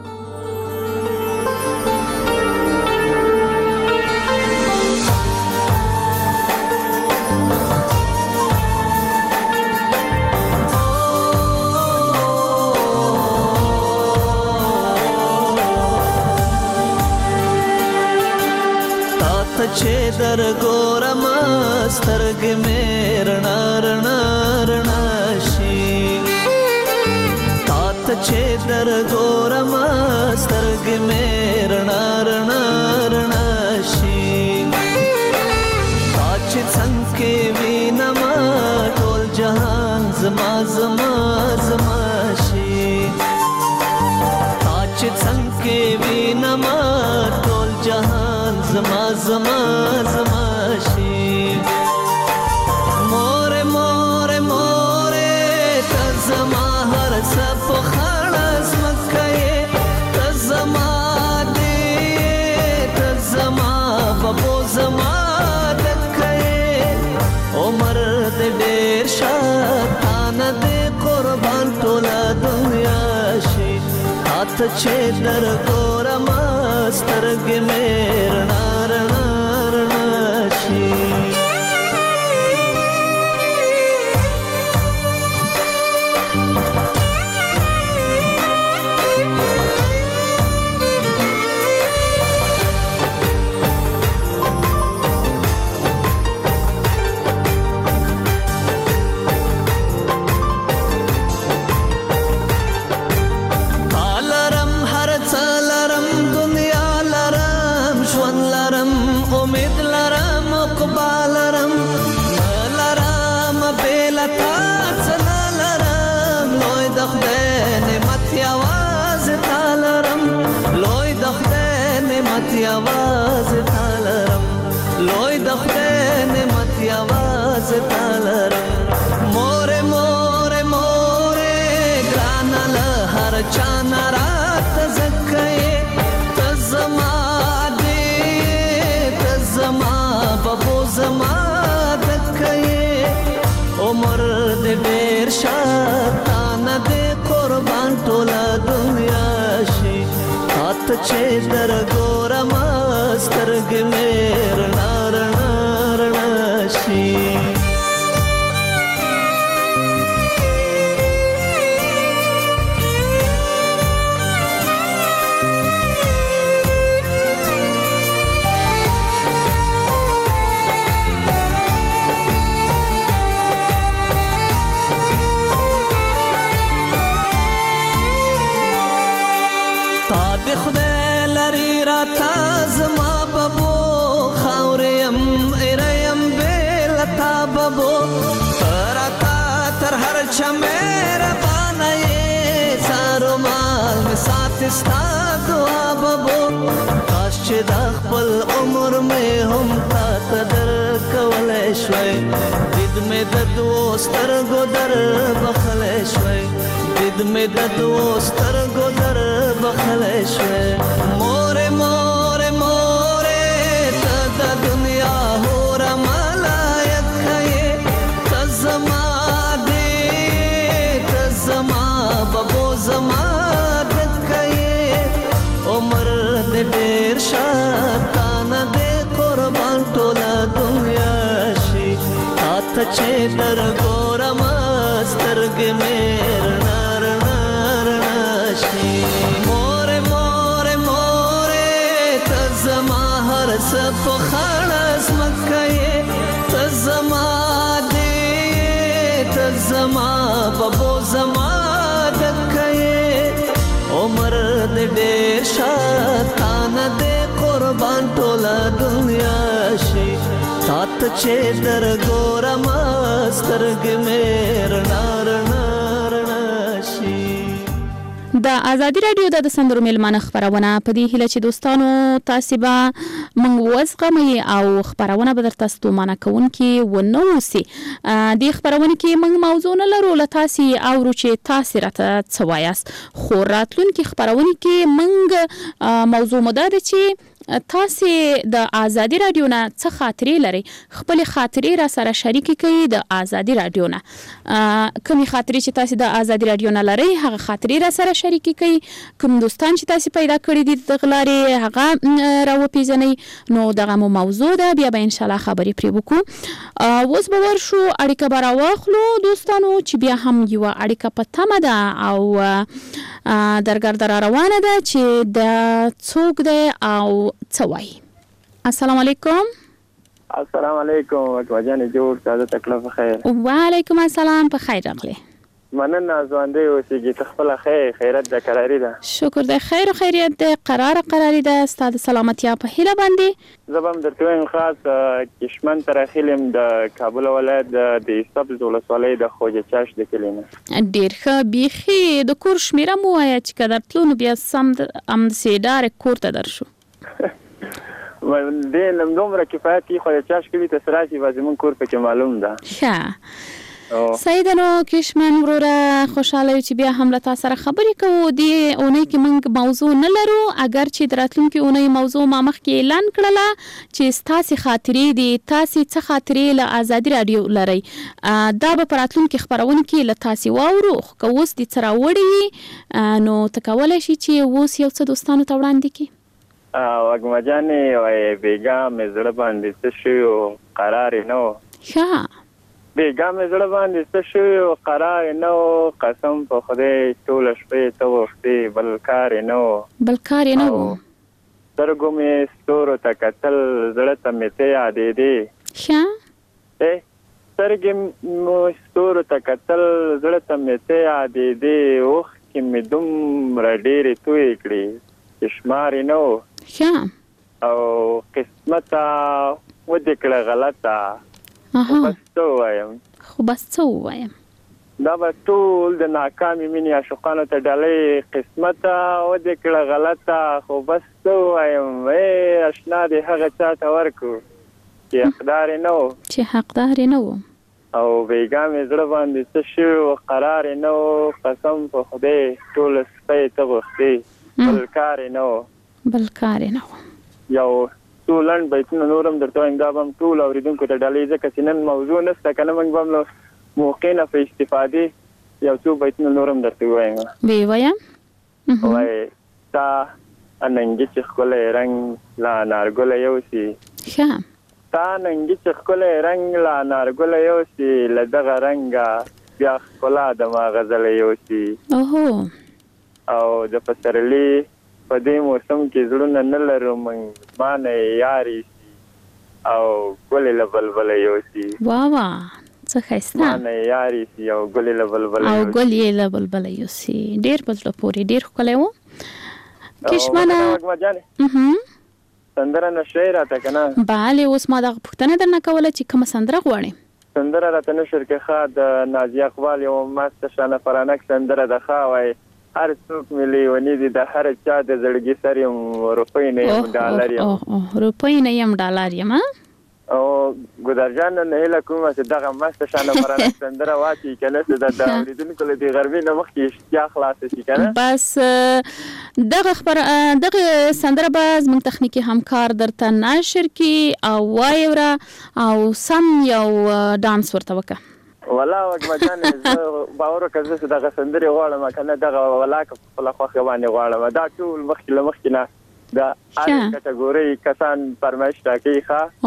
K: چې در ګورم سترګې مې رڼا رڼا رڼا شي تاته چې در ګورم سترګې مې رڼا رڼا رڼا شي تا چې څنګه وینم ټول جهان زما زما زما شي تا چې څنګه وینم ټول جهان زما زما زما شي. مور مور مور ته زما هر څه په خړس مکه ته زما دې ته زما بابو زما دکه عمر دې ډېر شاتان دې قربان ټوله دنیا شي. هات چې در ګورم سترګې مې رڼا رڼا رڼا شي. आवाज तालरम लोय दखते ने मत आवाज तालरम मोरे मोरे मोरे ग्रानल हर चाना रात जक्के तजमा दे तजमा बबो जमा दक्के उमर दे बेर शातान दे कुर्बान टोला दुनिया शी हाथ چې در ګورم سترګې مې رڼا رڼا رڼا شي. خدای لري را تازما بابو خاورم اريم بل تابو ترتا تر هر چمر باندې سارو مال می سات استا دعا بابو کاش چې د خپل عمر مې هم تا قدر کولای شوي دد مې د دوستر ګدر بخلای شوي دد مې د دوستر ګدر بخلای شوي. مور مور مور ته د دنیا هور ملایک کړي تزما دې تزما بابو زما دکې عمر دې ډېر شاتان دې قربان ټوله دنیا شي. هات چې در ګورم سترګې مې رڼا رڼا رڼا شي. مور مور مور ته زما هر څه په خړس مکه ته زما دې ته زما بابو زما دکې عمر دې ډېر شاتان دې قربان ټوله دنیا شي. تات چې در ګورم سترګې مې رڼا رڼا رڼا شي.
H: د ازادي رادیو د سندرو میلمانه خبرونه په دې هیله چې دوستانو تاسو به موږ وزغمئ او خبرونه به درته ستومانه کوونکي ونه اوسي. د خبرونه کې موږ موضوع نه لرو، له تاسو اورو چې تاسو راته څه وایاست، خو راتلونکي خبرونه کې موږ موضوع مده ده چې تاسو د ازادي رادیو نه څه خاطرې لري، خپل خاطرې را سره شریک کړئ. د ازادي رادیو نه کومې خاطرې چې تاسو د ازادي رادیو نه لري هغه خاطرې را سره شریک کړئ. کوم دوستان چې تاسو پیدا کړی دي د غلارې هغه را وپیژنئ. نو دغه مو موضوع ده، بیا به ان شاء الله خبرې پرې وکړو. اوس به ورشو اړیکه به راواخلو دوستانو چې بیا هم یو اړیکه په تمه ده او درګرد را روانه ده چې د څوک ده او څه وایي. السلام علیکم.
M: السلام علیکم وجانه جوړ تاسو تکلیف خیر.
H: وعلیکم السلام، په خیر راغلی.
M: مننه ځوانده اوسېږي تخپل خیر خیرت د قراری ده.
H: شکر د خیر او خیریت د قرار قراری ده. ستاسو سلامتی په هیله باندې
M: زبم درته وایم خاص کشمن تر خیلم د کابل ولایت د سبز ولسوالۍ د خوجه چاش د کلینه.
H: ډیر ښه بیخي د کور شمیره مو آیا چې کدر تلونو بیا سم ام سیدار کور ته درشو.
M: دې لم دومره کفایت کی خو چاش کوي ته سراسي وازمون کور پکې معلوم ده.
H: ښه سیدانو کشمن وروره خوشاله چې بیا هم له تاسو سره خبرې کوو. دی اونۍ کې موږ موضوع نه لرو، اگر چې دراتلونکي اونۍ موضوع ما مخکې اعلان کړله چې تاسو خاطرې دي، تاسو څه خاطرې له ازادي رادیو لري، دا به په راتلونکي خبرونه کې له تاسو واورو. خو که اوس دې څه راوړي نو ته کولی شي چې اوس یو څه دوستانو ته وړاندې کړي.
M: وګما جانې وای بیګا مې زړه باندې څه شي او قرار نه و.
H: ښه
M: بیګا مې زړه باندې څه شي او قرار نه و، قسم په خدای ټوله شپې ته وختې بل کار نه و.
H: بل کار نه و.
M: سترګو مې ستورو ته کتل زړه ته مې ته یادېدې.
H: ښه
M: سترګې مې ستورو ته کتل زړه ته مې ته یادېدې، اوښکې مې دومره ډېرې تویې کړې شمارې نه و.
H: ښه
M: او قسمته ودې کړه غلطه. خو بس څه ووایم
H: خو بس څه ووایم
M: دا به ټول د ناکامې مینې عاشقانو ته ډالۍ قسمته ودې کړه غلطه. خو بس څه ووایم ای اشنا دې هغه چا ته ورکړو چې حقدار یې نه و
H: چې حقدار یې نه و.
M: او بیګا مې زړه باندې څه شوي و قرار یې نه و، قسم په خدای ټوله سپۍ ته غوښتې بل کار نه و.
H: بل کار نه و.
M: یو څو لنډ بیتونه نورم درته وایم، دا به هم ټول اورېدونکو ته ډالۍ، ځکه چې نن موضوع نشته که نه موږ به هم له موقع نه په استفادې یو څو بیتونه نورم درته ووایم.
H: ویې وایم.
M: وایي ستا اننګي چې ښکلی رنګ لا انارګله یوسي.
H: ښه
M: ستا اننګي چې ښکلی رنګ لا انارګله یوسي، له دغه رنګه بیا ښکلا د ما غزله یوسي.
H: اوهو
M: او د پسرلي په دې موسم کې زړونه نه لرو موږ مانه یاري سي او ګلې له بلبله یوسي.
H: وا وا څه ښایسته
M: مانه یاري سي او ګلې له بلبله
H: او ګلې له بلبله یوسي. ډېر په زړه پورې ډېر ښکلی و. کشمنه
M: وګما جانې سندره نشئ راته که نه؟
H: بله اوس ما دغه پوښتنه درنه کوله چې کومه سندره غواړې؟
M: سندره راته نشر کې ښه د نازیه اقبال یو مست شانه فرانک سندره ده. ښه وایي هر څوک مې لیوني دي، د هر چا د زړګي سر یم، روپۍ نه یم ډالر یم.
H: روپۍ نه یم ډالر یم.
M: او ګودر جان نه هیله کوم چې دغه مست شانه فرانک سندره واچي که نه څه د اورېدونکو له دې غرمې نه مخکې اشتیا خلاصه شي که نه.
H: بس دغه خبر دغه سندره به زموږ تخنیکي همکار درته نشر کړي او وایې او سم یو ډانس ورته وکړه.
M: ولا وګما جانې زه باور وکړه زه دغه سندرې غواړم که نه دغه ولاکه په خپله خوښه باندې غواړم. دا ټول مخکې له مخکې نه د هرې کټګورۍ کسان فرمایش راکوي.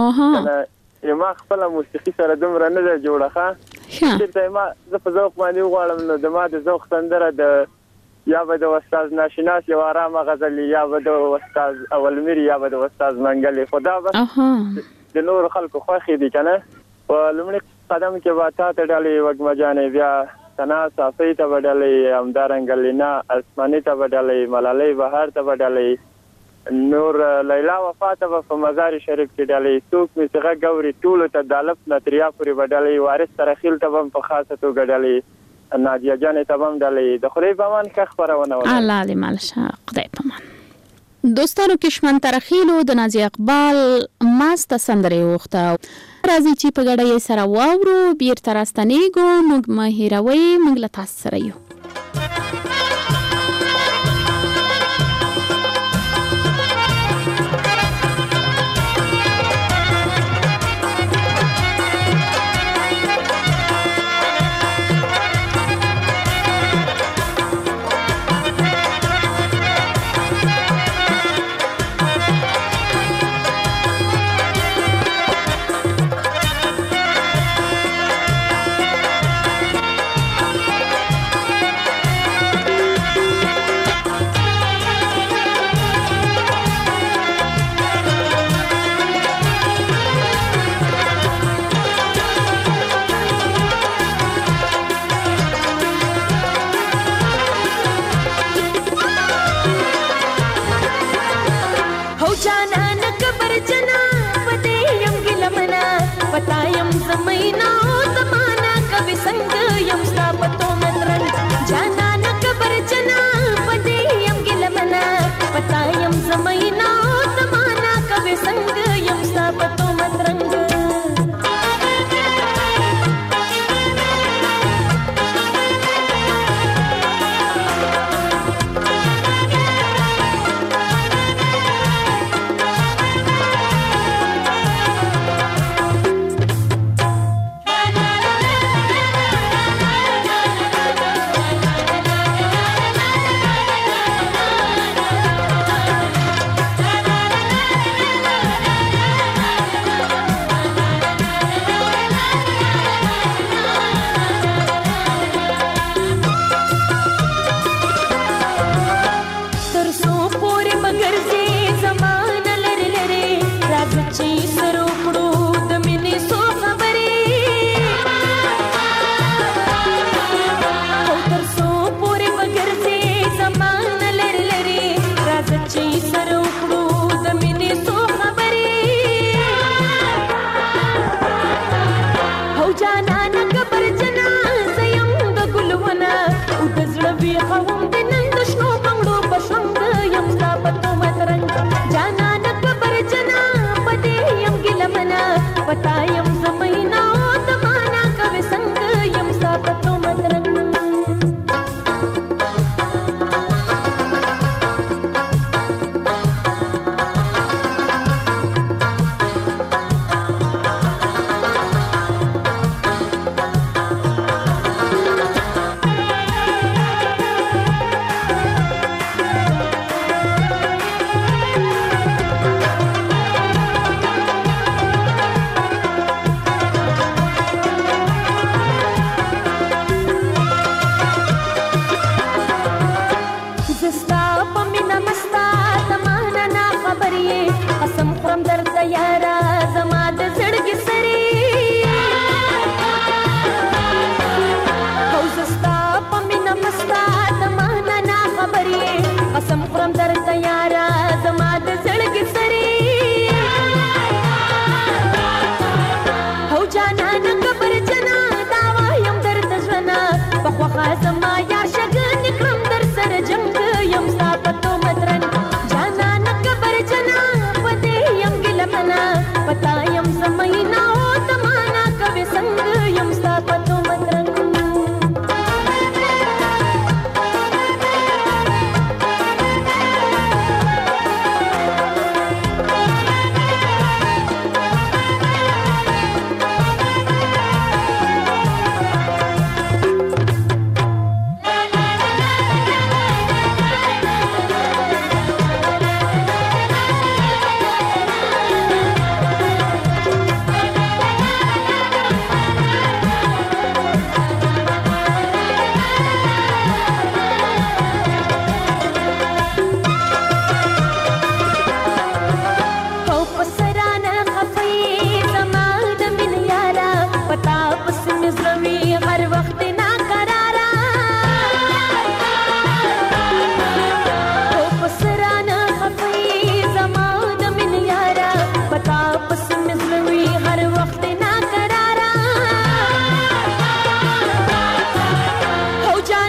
M: ښه که ما خپله موسیقي سره دومره نه ده جوړه. ښه چېرته ما زه په ذوق باندې وغواړم نو د ما د ذوق سندره د یا به د استاد ناشناس یو ارامه غزلي، یا به د استاد اولمیر، یا به د استاد منګلي. خو دا بس د نورو خلکو خوښې دي که نه. په لومړي قدم کې به تا ته ډالۍ وګما جانې، بیا ثنا صافۍ ته به ډالۍ، همدارنګه لینا اسماني ته به ډالۍ، ملالۍ بهار ته به ډالۍ، نور لیلا وفا ته به په مزار شریف کې ډالۍ، څوک مې څغه ګوري ټولو ته د الف نه تر یا پورې به ډالۍ، وارث ترخیل ته به هم په خاصه توګه ډالۍ، نادیه جان ته هم د خدای په امان ښه خپرونه وکړه.
H: الله دې مال شه، خدای په امان. دوستانو کشمن ترخیلو د نازي اقبال ماست سندره وخته راځي چې په ګډه یې سره واورو بیرته راستنیږو موږ مه هیروئ موږ له تاسو سره یو.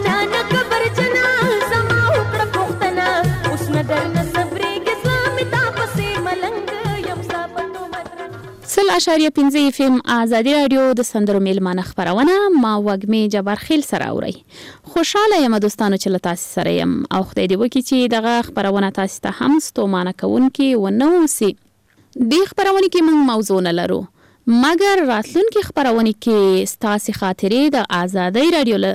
N: جانا نه کبر جنا زما وکړه پوښتنه اوس نه درنه صبرېږي زما مې تا پسې ملنګ یم ستا په تومت
H: سل اشاریه پنځه اف ام آزادي رادیو د سندرو میلمانه خبرونه ما وګمې جبار خیل سره اوري. خوشاله یم دوستانو چې له تاسو سره یم او خدای دې وکړي چې دغه خبرونه تاسو ته هم ستومانه کوونکې ونه اوسي. دې خبرونه کې موږ موضوع نه لرو مګر راتلونکي خبرونه کې ستاسو خاطرې د آزادي رادیو له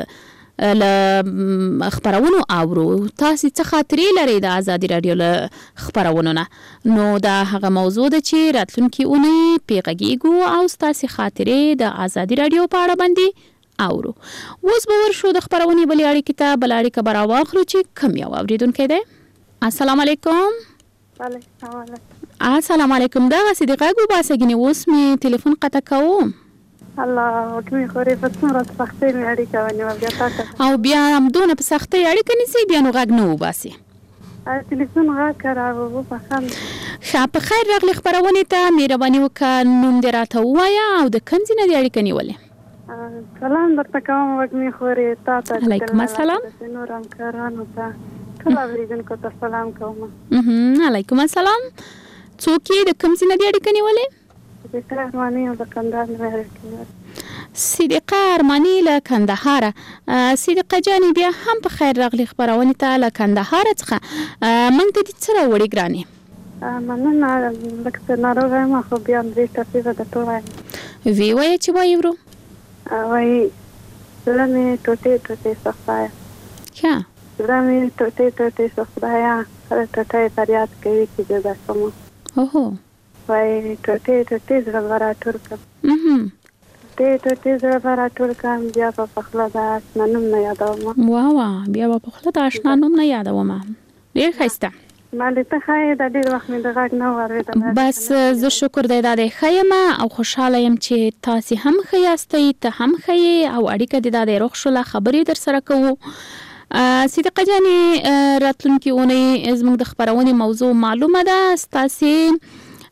H: ل خبرونه اورو. تاسو څه خاطرې لرئ د آزادي رادیو له خبرونه نه؟ نو دا هغه موضوع ده چې راتلونکي اونۍ پیغږیږو او ستاسو خاطرې د آزادي رادیو په اړه باندې اورو. اوس به ورشو د خبرونه بلې اړیکې ته بل اړیکه به راواخلو چې کوم یو اوریدونکی دی. السلام علیکم.
O: وعلیکم
H: السلام علیکم. دا صدیقه ګو باسګنی اوس می ټلیفون قطع کوم.
O: الله وکړي خوري په څومره سختۍ مې اړیکه ونیول بیا تاسو
H: او بیا هم دونه په سختۍ اړیکه نیسي بیا نو غږ نه وباسي.
O: ټلیفون غږ کراوه په خام
H: ښه په خیر راغلی خبرونه ته مهرباني وکړه نوم دې راته ووایه او د کوم ځای نه دې اړیکه نیولې؟
O: سلام درته کوم وږمې خوري تاسو ته.
H: علیکم السلام.
O: نور همکارانو ته ټول اوریدونکو ته سلام کوم.
H: علیکم السلام. څوک یې د کوم ځای نه دې اړیکه نیولې؟
O: صدیقه ارماني له کندهار نه راغلی.
H: صدیقه ارماني له کندهار. صدیقه جانې بیا هم په خیر راغلی خبرونه ته له کندهار څخه. موږ ته دې څه راوړي ګرانې؟
O: مننه لکه ناروغه یم خو بیا دې تفصیل د ټول
H: وی وایي چې وایي ورو
O: وایي زړه مې ټوټې ټوټې سختایا.
H: ښه
O: زړه مې ټوټې ټوټې سختایا هر ټوټې فریاد کوي چې جدا شم.
H: اوهو
O: وای ټوټې ټوټې زړه برا ټول کړم. ټوټې ټوټې زړه برا ټول کړم بیا په پخله د آشنا نوم نه یادوم.
H: وا وا بیا په پخله د آشنا نوم نه یادوم. ډېر ښایسته.
O: مالې ته ښایې د ډېر وخت مې د غږ نه واورېدل.
H: بس زه شکر دی دا دی ښه یم او خوشحاله یم چې تاسې هم ښه یاستئ ته هم ښه یې او اړیکه دې دا دی روغ شوله خبرې در سره کوو. صدیقه جانې راتلونکي اونۍ زموږ د خبرونې موضوع معلومه ده ستاسې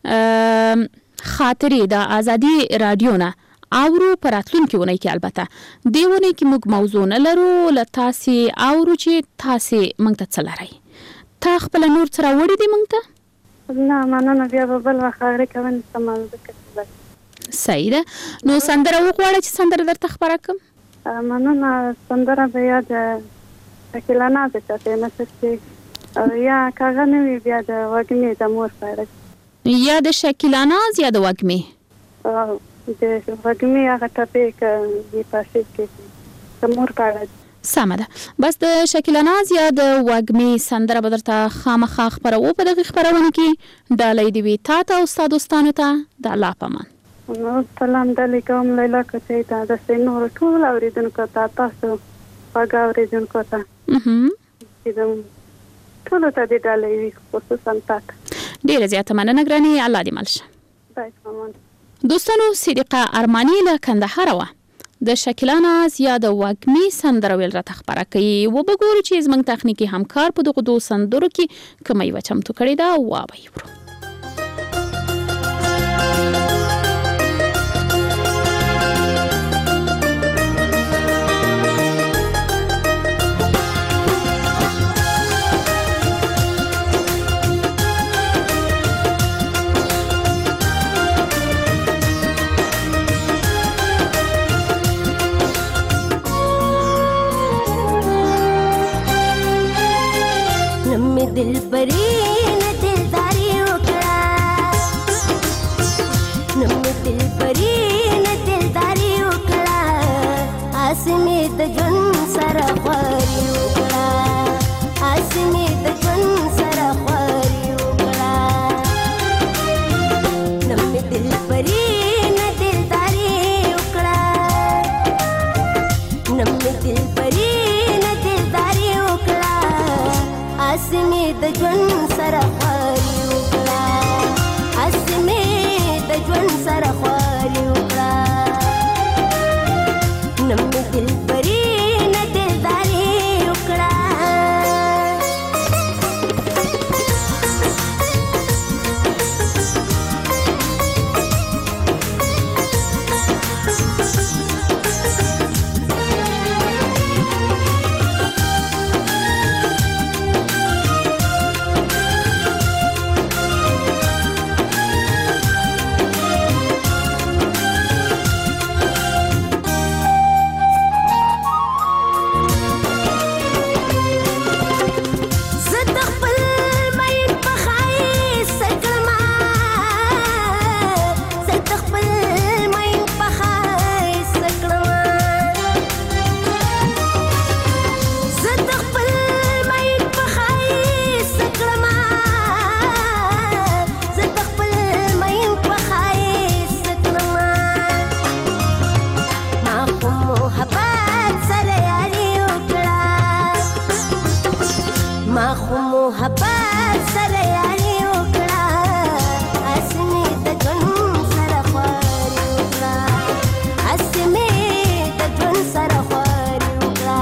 H: خاطرې د آزادي رادیو نه اورو په راتلونکي اونۍ کې. البته دې اونۍ کې موږ موضوع نه لرو له تاسې اورو چې تاسې موږ ته څه لرئ. تا خپله نور څه راوړي دي موږ ته؟
O: نه مننه بیا به بل وخت اړیکه ونیسم.
H: صحیح ده. نو سندره وغواړه چې سندره درته خپره کړم.
O: مننه سندره به یا د شکیلا ناز چاته نه څه یا کاغه نه وي بیا د وږمې د مور په اړه
H: یا د شکیلا ناز یا د وږمې
O: د وږمې هغه ټپې کې پاسې کې د مور په اړه.
H: سمه ده. بس د شکیلا ناز یا د وږمې سندره به درته خامخا خپروو په دغه خبرونه کې. ډالۍ دې وي تا ته او ستا دوستانو ته د الله په امان.
O: سلام ډالۍ کوم لیلا کوچۍ ته د سینور ټول اوریدونکو ته تاسو پاګه اوریدونکو ته ټولو ته دې ډالۍ وي خصوصا تا ته.
H: ډېره زیاته مننه ګرانې الله دې مل شه. دوستانو صدیقه ارماني له کندهار وه د شکیلا ناز یا د وږمې سندره ویل راته خبره کوي. وبګورو چې زموږ تخنیکي همکار په دغو دوو سندرو کې کومه یوه چمتو کړې ده وابه یې ورو.
N: दिल परी ने दिलदारी उकड़ा नम दिल परी ने दिलदारी उकड़ा आसमी त जुन सरा ख्वारी उकड़ा आसमी त जुन सरा ख्वारी उकड़ा नम दिल परी ने दिलदारी उकड़ा नम दिल परी ने दिलदारी उकड़ा आसमी د ژوند سره خواري وکړه اسمه د ژوند سره خواري وکړه نم دل پرې نه دلداري وکړه محبت سره یاري وکړه اسمه د ژوند سره خواري وکړه اسمه د ژوند سره خواري وکړه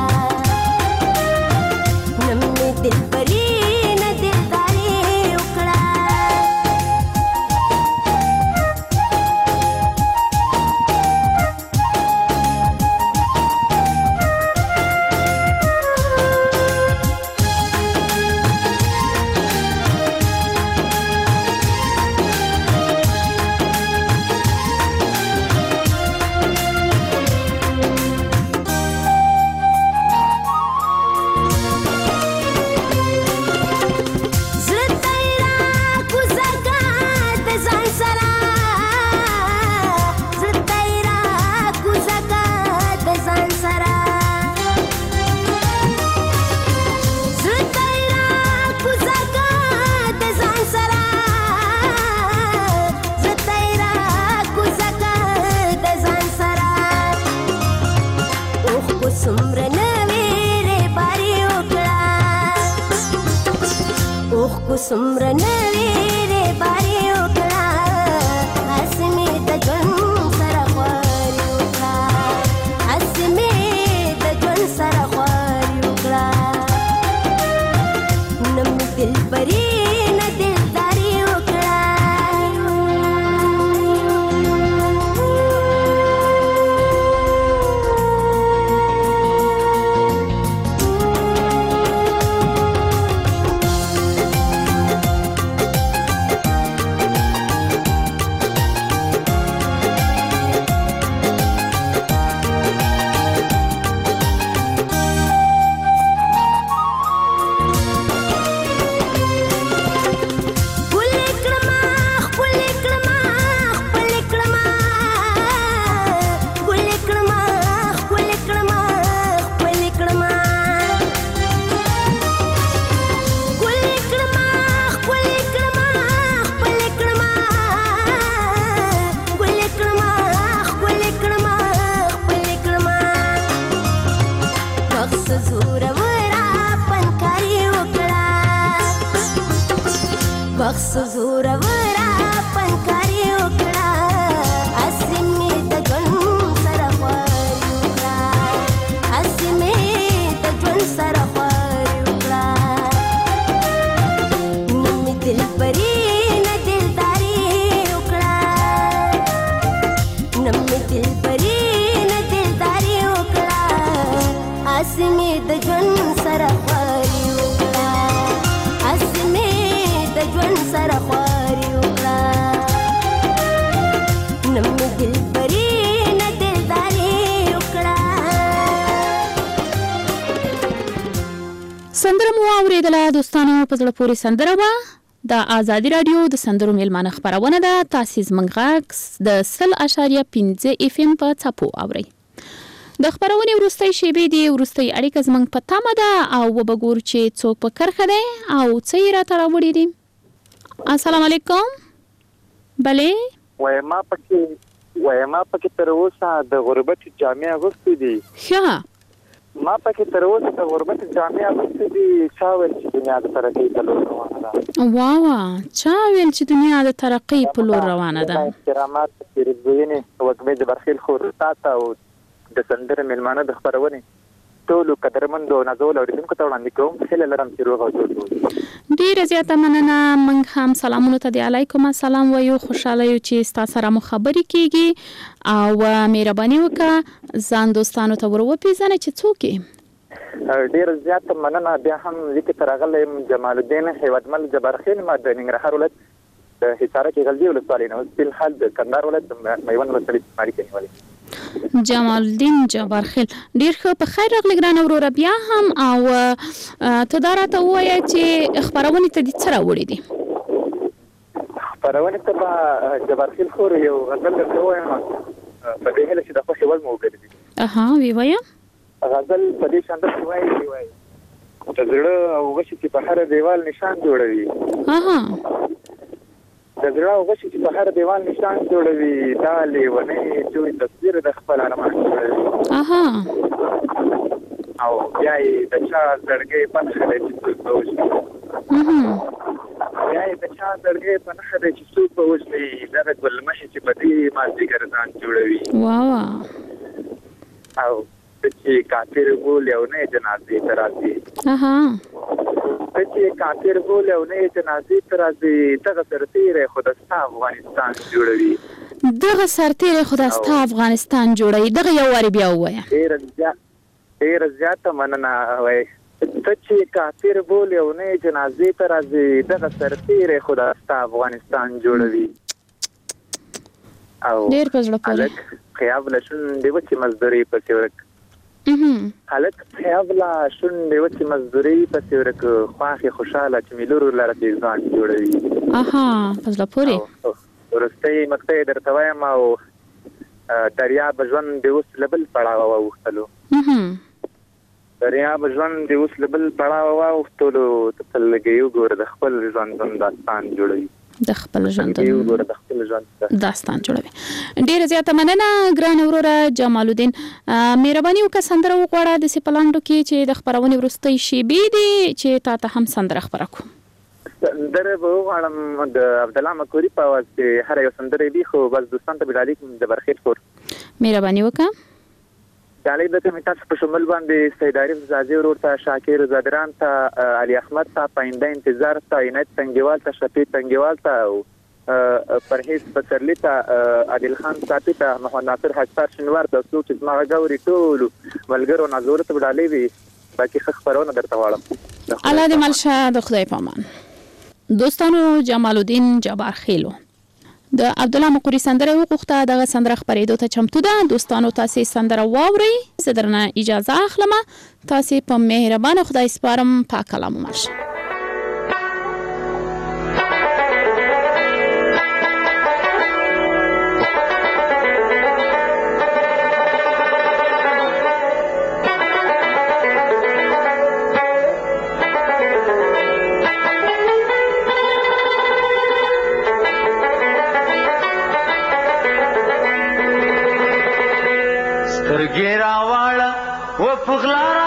N: نمې دل پرې نه دلداري وکړه سمره نویره باری وکړه اسمه د ژوند سره خواري وکړه اسمه د ژوند سره خواري وکړه نم دل پرې نه دلداري وکړه بخص زور ورا پنکاری وکړه اسمه د ژوند سره خواري وکړه اسمه د ژوند سره خواري وکړه نمې دل پرې نه دلداري وکړه نمې دل پرې نه دلداري وکړه اسمه د ژوند سره خواري وکړه اسمه د ژوند سره خواري وکړه نمې دل پرې نه دلداري وکړه
H: سندره مو اوریدله دوستانو په زړه پورې سندره وه د آزادي رادیو د سندرو میلمانه خپرونه ده تاسې زموږ غږ د سل اشاریه پنځه اف ام په څپو اورئ د خپرونې وروستۍ شیبې دي وروستۍ اړیکه زموږ په تمه ده او وبګور چې څوک په کرخه دی او څه یې راته راوړي دي السلام علیکم بله
P: وای ما پکې وای ما پکې تر اوسه د غربت جامع اغوستې دي
H: ښه
P: ما پکې تر اوسه د غربت جامع اغوستې دي چا ویل چې دنیا د ترقۍ په لور روانه ده
H: واوا چا ویل چې دنیا د ترقۍ په لور روانه ده
P: احترامات پیرودونې وګمې د برخیل خورتاته او د سندره میلمانه د خپرونې ټولو قدرمندو نازول اوریدونکو ته وړاندې کوم هیله لرم چې روغ او جوړ اوسئ
H: ډیره زیاته مننه موږ هم سلامونه ته دی علیکم السلام وایو خوشاله یو چې ستاسو سره مو خبرې کیږي او مهرباني وکړه ځان دوستانو ته ور وپیژنئ چې څوک یې
P: ډیر زیاته مننه بیا هم لیکه تر غل جمال الدین هیوادمل جبارخیل ما د ننګرهار ولایت د حصار کې غلدی ولسوالۍ نه په حال د کندهار ولایت د میوند ولسوالۍ ماری کې نیولې
H: جمال الدین جبارخیل ډیر ښه په خیر راغلی ګران وروره بیا هم او ته دا راته ووایه چې خپرونې ته دې څه راوړي دي
P: خپرونې ته به جبارخیل خور یو غزل درته ووایم په دې هیله چې د خوښې وړ مو وګرځي
H: اها وی وایه
P: غزل په دې شان درته وایي وایي د زړه او غشي چې په هر دیوال نشان جوړوي
H: اها
P: د زړه او غشي چې په هر دیوال نشان جوړوي دا لیونی جوړ تصویر د خپل ارمان جوړوي
H: اها
P: او بیا یې د چا زړګي پنځه چې بیا د چا زړګي په نخښه دی چې څوک به وژني دغه ګلمحې چې په دې مازدیګر ځان جوړوي
H: واه
P: او چې کافر بول یو نه جنازې ته راځي چې کافر بول یو نه جنازې ته راځي دغه سرتیری خو د ستا افغانستان جوړوي
H: دغه سرتیری خو د ستا افغانستان جوړوي دغه یو وارې بیا ووایه
P: ډېره زیاته مننه وایي ته چې کافر بول یو نه جنازې ته راځي دغه سرتیری خو د ستا افغانستان جوړوي او
H: ډېر په زړه پورې
P: هلک خیاب له شونډې وچې مزدورۍ پسې ورک هلک خیاب له شونډې وچې مزدورۍ پسې ورک خواښې خوشحاله چې ملورو لره دې ځان جوړوي
H: اها په زړه پورې
P: وروستۍ مقطع یې درته وایم او دریاب ژوند د اوس له بل پړاوه واوښتلو دریاب ژوند د اوس له بل پړاوه واوښتلو ته تل لږې وګوره د خپل ژوندون داستان جوړوي
H: د خپل ژوندون داستان جوړوي ډیره زیاته مننه ګران وروره جمال الدین مهرباني وکړه سندره وغواړه د سپلاندو کې چې د خبرونې وروستۍ شیبې دي چې تا ته هم سندره خبره کوم
P: سندره به وغواړم د عبدالله مکوري په اواز کې هر یو سندره وي خو بس دوستان ته بلالي کوم د برخې خور
H: مهرباني وکړه
P: ډالۍ به کومې تاسو په شمول باندې سید عارف زازي ورور ته شاکر زادران ته علي احمد ته پاینده انتظار ته عنایت تنګیوال ته شفیع تنګیوال ته او پرهیز پسرلی ته عادل خان صافي ته محمد ناصر حجار شنوار ته څوک چې زما غوړي ټول ملګرو نازور ته ډالۍ وي باقي خبرونه درته واړم
H: الله دې ملشه د خدای په امان دوستانو جمال الدین جبار خیلو د عبدالله مقری سندره وغوښته دغه سندره خبرېدو ته چمتو ده دوستانو تاسو سندره واورئ زه درنه اجازه اخلم تاسو په مهربان خدای سپارم پاک کلام مرشه
K: سترګې راواړه و پغلا